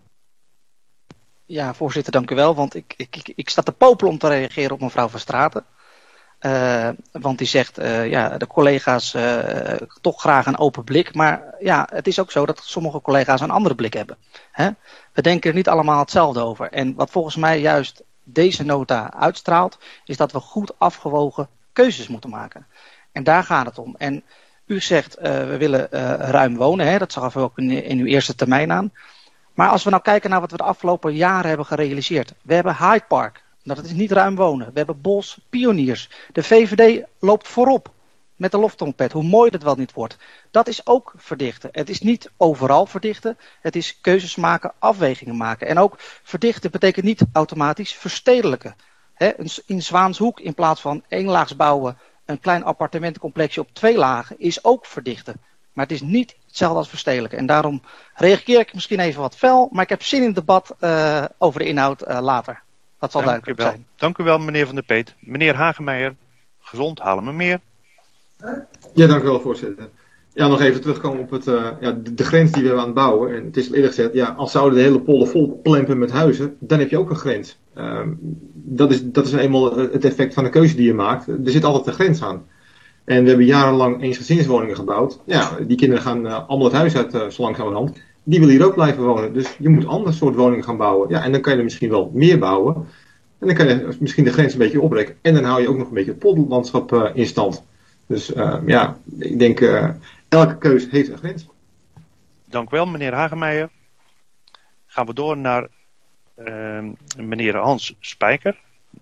Ja, voorzitter, dank u wel. Want ik, ik, ik, ik sta te popelen om te reageren op mevrouw Van Straten. Uh, want die zegt, uh, ja, de collega's uh, toch graag een open blik. Maar ja, het is ook zo dat sommige collega's een andere blik hebben. Hè? We denken er niet allemaal hetzelfde over. En wat volgens mij juist deze nota uitstraalt, is dat we goed afgewogen keuzes moeten maken. En daar gaat het om. En u zegt, uh, we willen uh, ruim wonen. Hè? Dat zag u ook in, in uw eerste termijn aan. Maar als we nou kijken naar wat we de afgelopen jaren hebben gerealiseerd. We hebben Hyde Park. Dat is niet ruim wonen. We hebben Bos, pioniers. De V V D loopt voorop met de loftrompet. Hoe mooi dat wel niet wordt. Dat is ook verdichten. Het is niet overal verdichten. Het is keuzes maken, afwegingen maken. En ook verdichten betekent niet automatisch verstedelijken. He, in Zwaanshoek in plaats van éénlaags bouwen, een klein appartementencomplexje op twee lagen, is ook verdichten. Maar het is niet hetzelfde als verstedelijken. En daarom reageer ik misschien even wat fel. Maar ik heb zin in het debat uh, over de inhoud uh, later. Dat zal Dank duidelijk u wel. zijn. Dank u wel, meneer Van der Peet. Meneer Hagemeijer, gezond, halen we meer. Ja, dank u wel, voorzitter. Ja, nog even terugkomen op het, uh, ja, de, de grens die we aan het bouwen. En het is eerlijk gezegd, ja, als zouden de hele polder vol plempen met huizen, dan heb je ook een grens. Uh, dat, is, dat is eenmaal het effect van de keuze die je maakt. Er zit altijd een grens aan. En we hebben jarenlang eensgezinswoningen gebouwd. Ja, die kinderen gaan uh, allemaal het huis uit uh, zo langzamerhand. Die willen hier ook blijven wonen. Dus je moet een ander soort woningen gaan bouwen. Ja, en dan kan je er misschien wel meer bouwen. En dan kan je misschien de grens een beetje opbreken. En dan hou je ook nog een beetje het polderlandschap uh, in stand. Dus uh, ja, ik denk uh, elke keus heeft een grens. Dank u wel, meneer Hagemeijer. Gaan we door naar uh, meneer Hans Spijker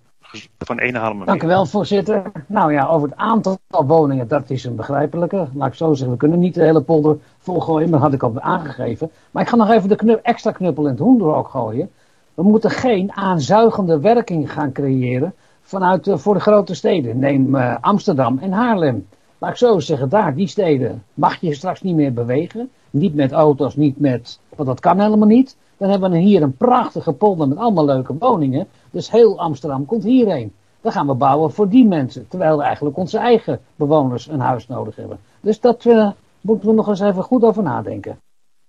van Ene Halen. Dank u wel, voorzitter. Nou ja, over het aantal woningen, dat is een begrijpelijke. Laat ik zo zeggen, we kunnen niet de hele polder volgooien, maar dat had ik al aangegeven. Maar ik ga nog even de knup, extra knuppel in het hoender ook gooien. We moeten geen aanzuigende werking gaan creëren vanuit uh, voor de grote steden. Neem uh, Amsterdam en Haarlem. Laat ik zo zeggen, daar, die steden, mag je straks niet meer bewegen. Niet met auto's, niet met, want dat kan helemaal niet. Dan hebben we hier een prachtige polder met allemaal leuke woningen. Dus heel Amsterdam komt hierheen. Dan gaan we bouwen voor die mensen. Terwijl we eigenlijk onze eigen bewoners een huis nodig hebben. Dus dat uh, moeten we nog eens even goed over nadenken.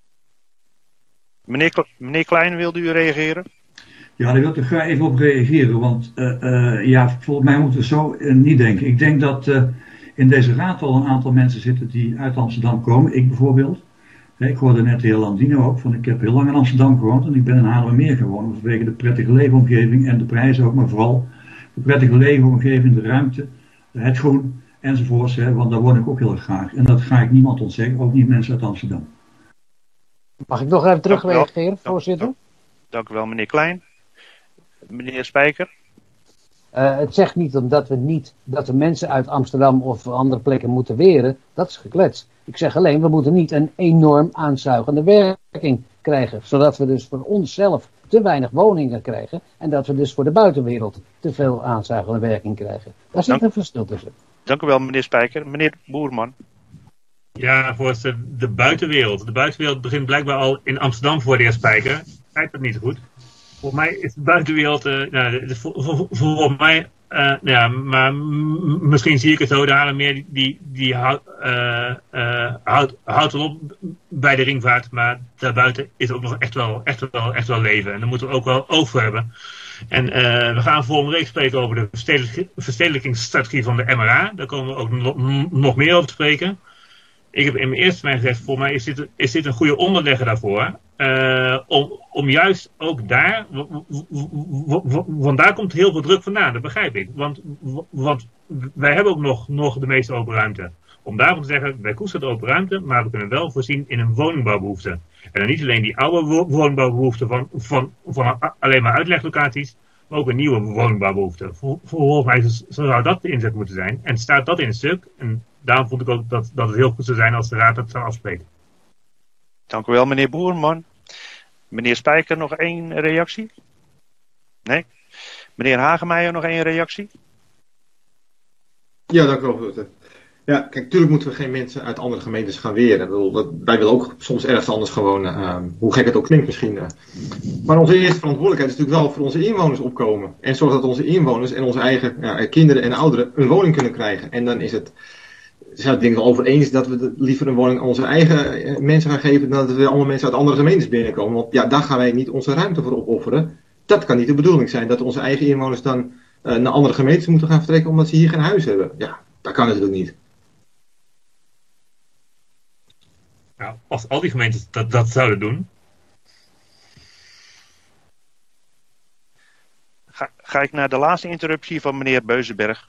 Meneer, meneer Klein, wilde u reageren? Ja, daar wil ik graag even op reageren. Want uh, uh, ja, volgens mij moeten we zo uh, niet denken. Ik denk dat uh, in deze raad al een aantal mensen zitten die uit Amsterdam komen. Ik bijvoorbeeld. Ik hoorde net de heer Landino ook van ik heb heel lang in Amsterdam gewoond en ik ben in Haarlemmermeer gewoond vanwege de prettige leefomgeving en de prijzen ook, maar vooral de prettige leefomgeving, de ruimte, het groen enzovoorts, hè, want daar woon ik ook heel erg graag. En dat ga ik niemand ontzeggen, ook niet mensen uit Amsterdam. Mag ik nog even terug reageren, voorzitter? Dank, dank u wel, meneer Klein. Meneer Spijker. Uh, het zegt niet omdat we niet dat de mensen uit Amsterdam of andere plekken moeten weren. Dat is geklets. Ik zeg alleen, we moeten niet een enorm aanzuigende werking krijgen. Zodat we dus voor onszelf te weinig woningen krijgen. En dat we dus voor de buitenwereld te veel aanzuigende werking krijgen. Daar zit dank, een verschil tussen. Dank u wel, meneer Spijker. Meneer Boerman. Ja, voorzitter, de buitenwereld. De buitenwereld begint blijkbaar al in Amsterdam voor de heer Spijker. Kijkt dat niet zo goed. Volgens mij is de buitenwereld, uh, nou, volgens mij, uh, ja, maar m- misschien zie ik het zo, de Haarlemmermeer die, die, die houdt, uh, uh, houdt, houdt wel op bij de ringvaart, maar daarbuiten is ook nog echt wel, echt wel, echt wel leven. En daar moeten we ook wel oog voor hebben. En uh, we gaan volgende week spreken over de verstedelijk, verstedelijkingsstrategie van de M R A. Daar komen we ook nog, nog meer over te spreken. Ik heb in mijn eerste termijn gezegd, voor mij is dit, is dit een goede onderlegger daarvoor. Uh, om, om juist ook daar, want daar komt heel veel druk vandaan, dat begrijp ik. Want, want wij hebben ook nog, nog de meeste open ruimte. om daarom te zeggen, wij koesteren de open ruimte, maar we kunnen wel voorzien in een woningbouwbehoefte. En dan niet alleen die oude wo- woningbouwbehoefte van, van, van alleen maar uitleglocaties, maar ook een nieuwe woningbouwbehoefte. Vol- Volgens mij zou dat de inzet moeten zijn. En staat dat in het stuk. En daarom vond ik ook dat, dat het heel goed zou zijn als de raad dat zou afspreken. Dank u wel, meneer Boerman. Meneer Spijker, nog één reactie? Nee? Meneer Hagemeijer, nog één reactie? Ja, dank u wel, voorzitter. Ja, kijk, natuurlijk moeten we geen mensen uit andere gemeentes gaan weren. Ik bedoel, dat, wij willen ook soms ergens anders gewoon, uh, hoe gek het ook klinkt misschien. Uh. Maar onze eerste verantwoordelijkheid is natuurlijk wel voor onze inwoners opkomen. En zorg dat onze inwoners en onze eigen ja, kinderen en ouderen een woning kunnen krijgen. En dan is het, zijn het denk ik wel over eens dat we liever een woning aan onze eigen uh, mensen gaan geven dan dat we allemaal mensen uit andere gemeentes binnenkomen. Want ja, daar gaan wij niet onze ruimte voor opofferen. Dat kan niet de bedoeling zijn, dat onze eigen inwoners dan uh, naar andere gemeentes moeten gaan vertrekken omdat ze hier geen huis hebben. Ja, dat kan natuurlijk niet. Nou, als al die gemeentes dat, dat zouden doen. Ga, ga ik naar de laatste interruptie van meneer Beuzenberg.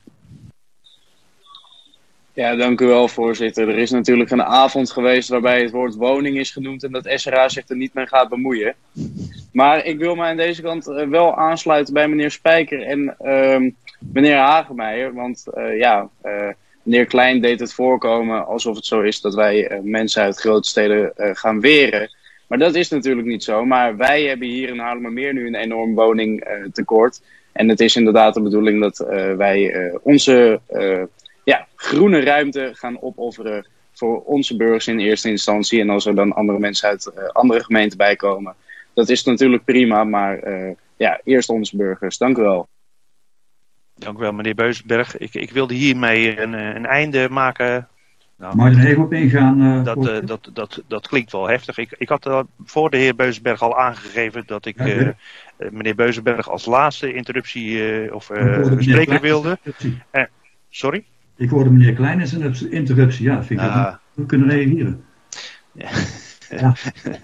Ja, dank u wel, voorzitter. Er is natuurlijk een avond geweest waarbij het woord woning is genoemd en dat S R A zich er niet mee gaat bemoeien. Maar ik wil mij aan deze kant uh, wel aansluiten bij meneer Spijker en uh, meneer Hagemeijer. Want uh, ja, uh, meneer Klein deed het voorkomen alsof het zo is dat wij uh, mensen uit grote steden uh, gaan weren. Maar dat is natuurlijk niet zo. Maar wij hebben hier in Haarlemmermeer nu een enorm woningtekort. En het is inderdaad de bedoeling dat uh, wij uh, onze uh, ja, groene ruimte gaan opofferen voor onze burgers in eerste instantie. En als er dan andere mensen uit uh, andere gemeenten bij komen, dat is natuurlijk prima. Maar uh, ja, eerst onze burgers. Dank u wel. Dank u wel, meneer Beuzenberg. Ik, ik wilde hiermee een, een einde maken. Nou, Mag je er even op ingaan? Uh, dat, uh, dat, dat, dat klinkt wel heftig. Ik, ik had uh, voor de heer Beuzenberg al aangegeven dat ik uh, uh, meneer Beuzenberg als laatste interruptie uh, of uh, spreker wilde. Uh, sorry? Ik hoorde meneer Klein is een interruptie. Ja, vind ik uh, dat we kunnen reageren. Ja. Ja.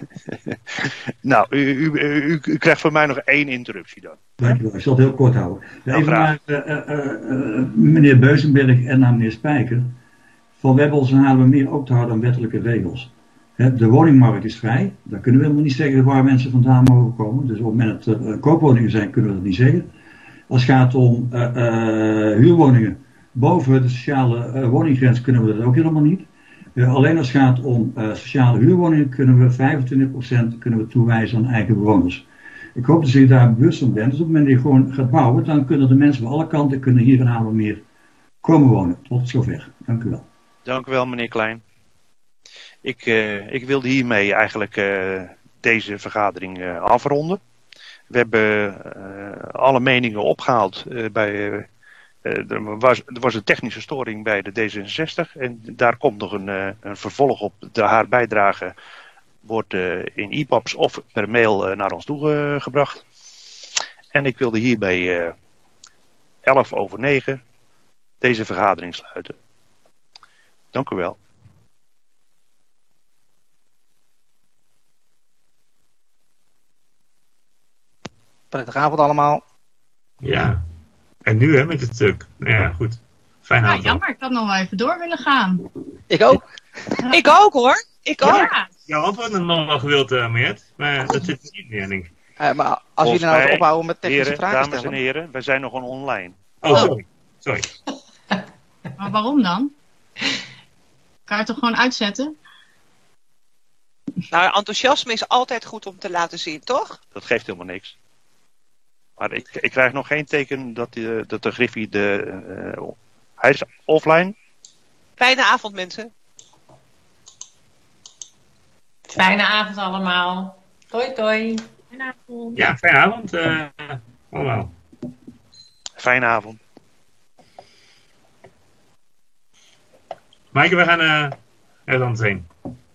Nou, u, u, u, u krijgt van mij nog één interruptie dan. Dank u wel. Ik zal het heel kort houden. Nou, even naar uh, uh, uh, meneer Beuzenberg en naar meneer Spijker. Van we hebben ons in Haarlemmermeer ook te houden aan wettelijke regels. He, de woningmarkt is vrij. Daar kunnen we helemaal niet zeggen waar mensen vandaan mogen komen. Dus op het moment dat er uh, koopwoningen zijn, kunnen we dat niet zeggen. Als het gaat om uh, uh, huurwoningen boven de sociale uh, woninggrens, kunnen we dat ook helemaal niet. Uh, alleen als het gaat om uh, sociale huurwoningen kunnen we vijfentwintig procent kunnen we toewijzen aan eigen bewoners. Ik hoop dat je daar bewust van bent. Dus op het moment dat je gewoon gaat bouwen, dan kunnen de mensen van alle kanten kunnen hier in Haarlemmermeer komen wonen. Tot zover. Dank u wel. Dank u wel, meneer Klein. Ik, uh, ik wilde hiermee eigenlijk uh, deze vergadering uh, afronden. We hebben uh, alle meningen opgehaald uh, bij... Uh, Uh, er, was, er was een technische storing bij de D zesenzestig en daar komt nog een, uh, een vervolg op. De, haar bijdrage wordt uh, in e paps of per mail uh, naar ons toegebracht. En ik wilde hierbij uh, elf over negen deze vergadering sluiten. Dank u wel. Prettige avond allemaal. Ja. En nu hè, met het stuk. Ja, goed. Fijn avond. Ja, jammer, ik had nog wel even door willen gaan. Ik ook. Ik ook hoor. Ik ook. Ja. Jouw antwoord had nog wel gewild, uh, Meert. Maar dat zit niet meer, denk ik. Uh, maar als jullie nou eens ophouden met technische heren, vragen dames stellen. en heren, wij zijn nog gewoon online. Oh, sorry. Sorry. Maar waarom dan? Kan je het toch gewoon uitzetten? Nou, enthousiasme is altijd goed om te laten zien, toch? Dat geeft helemaal niks. Maar ik, ik krijg nog geen teken dat, die, dat de Griffie de... Uh, hij is offline. Fijne avond, mensen. Fijne avond allemaal. Toi, toi. Fijne avond. Ja, fijne avond uh, allemaal. Fijne avond. Maaike, we gaan uh, ergens anders heen.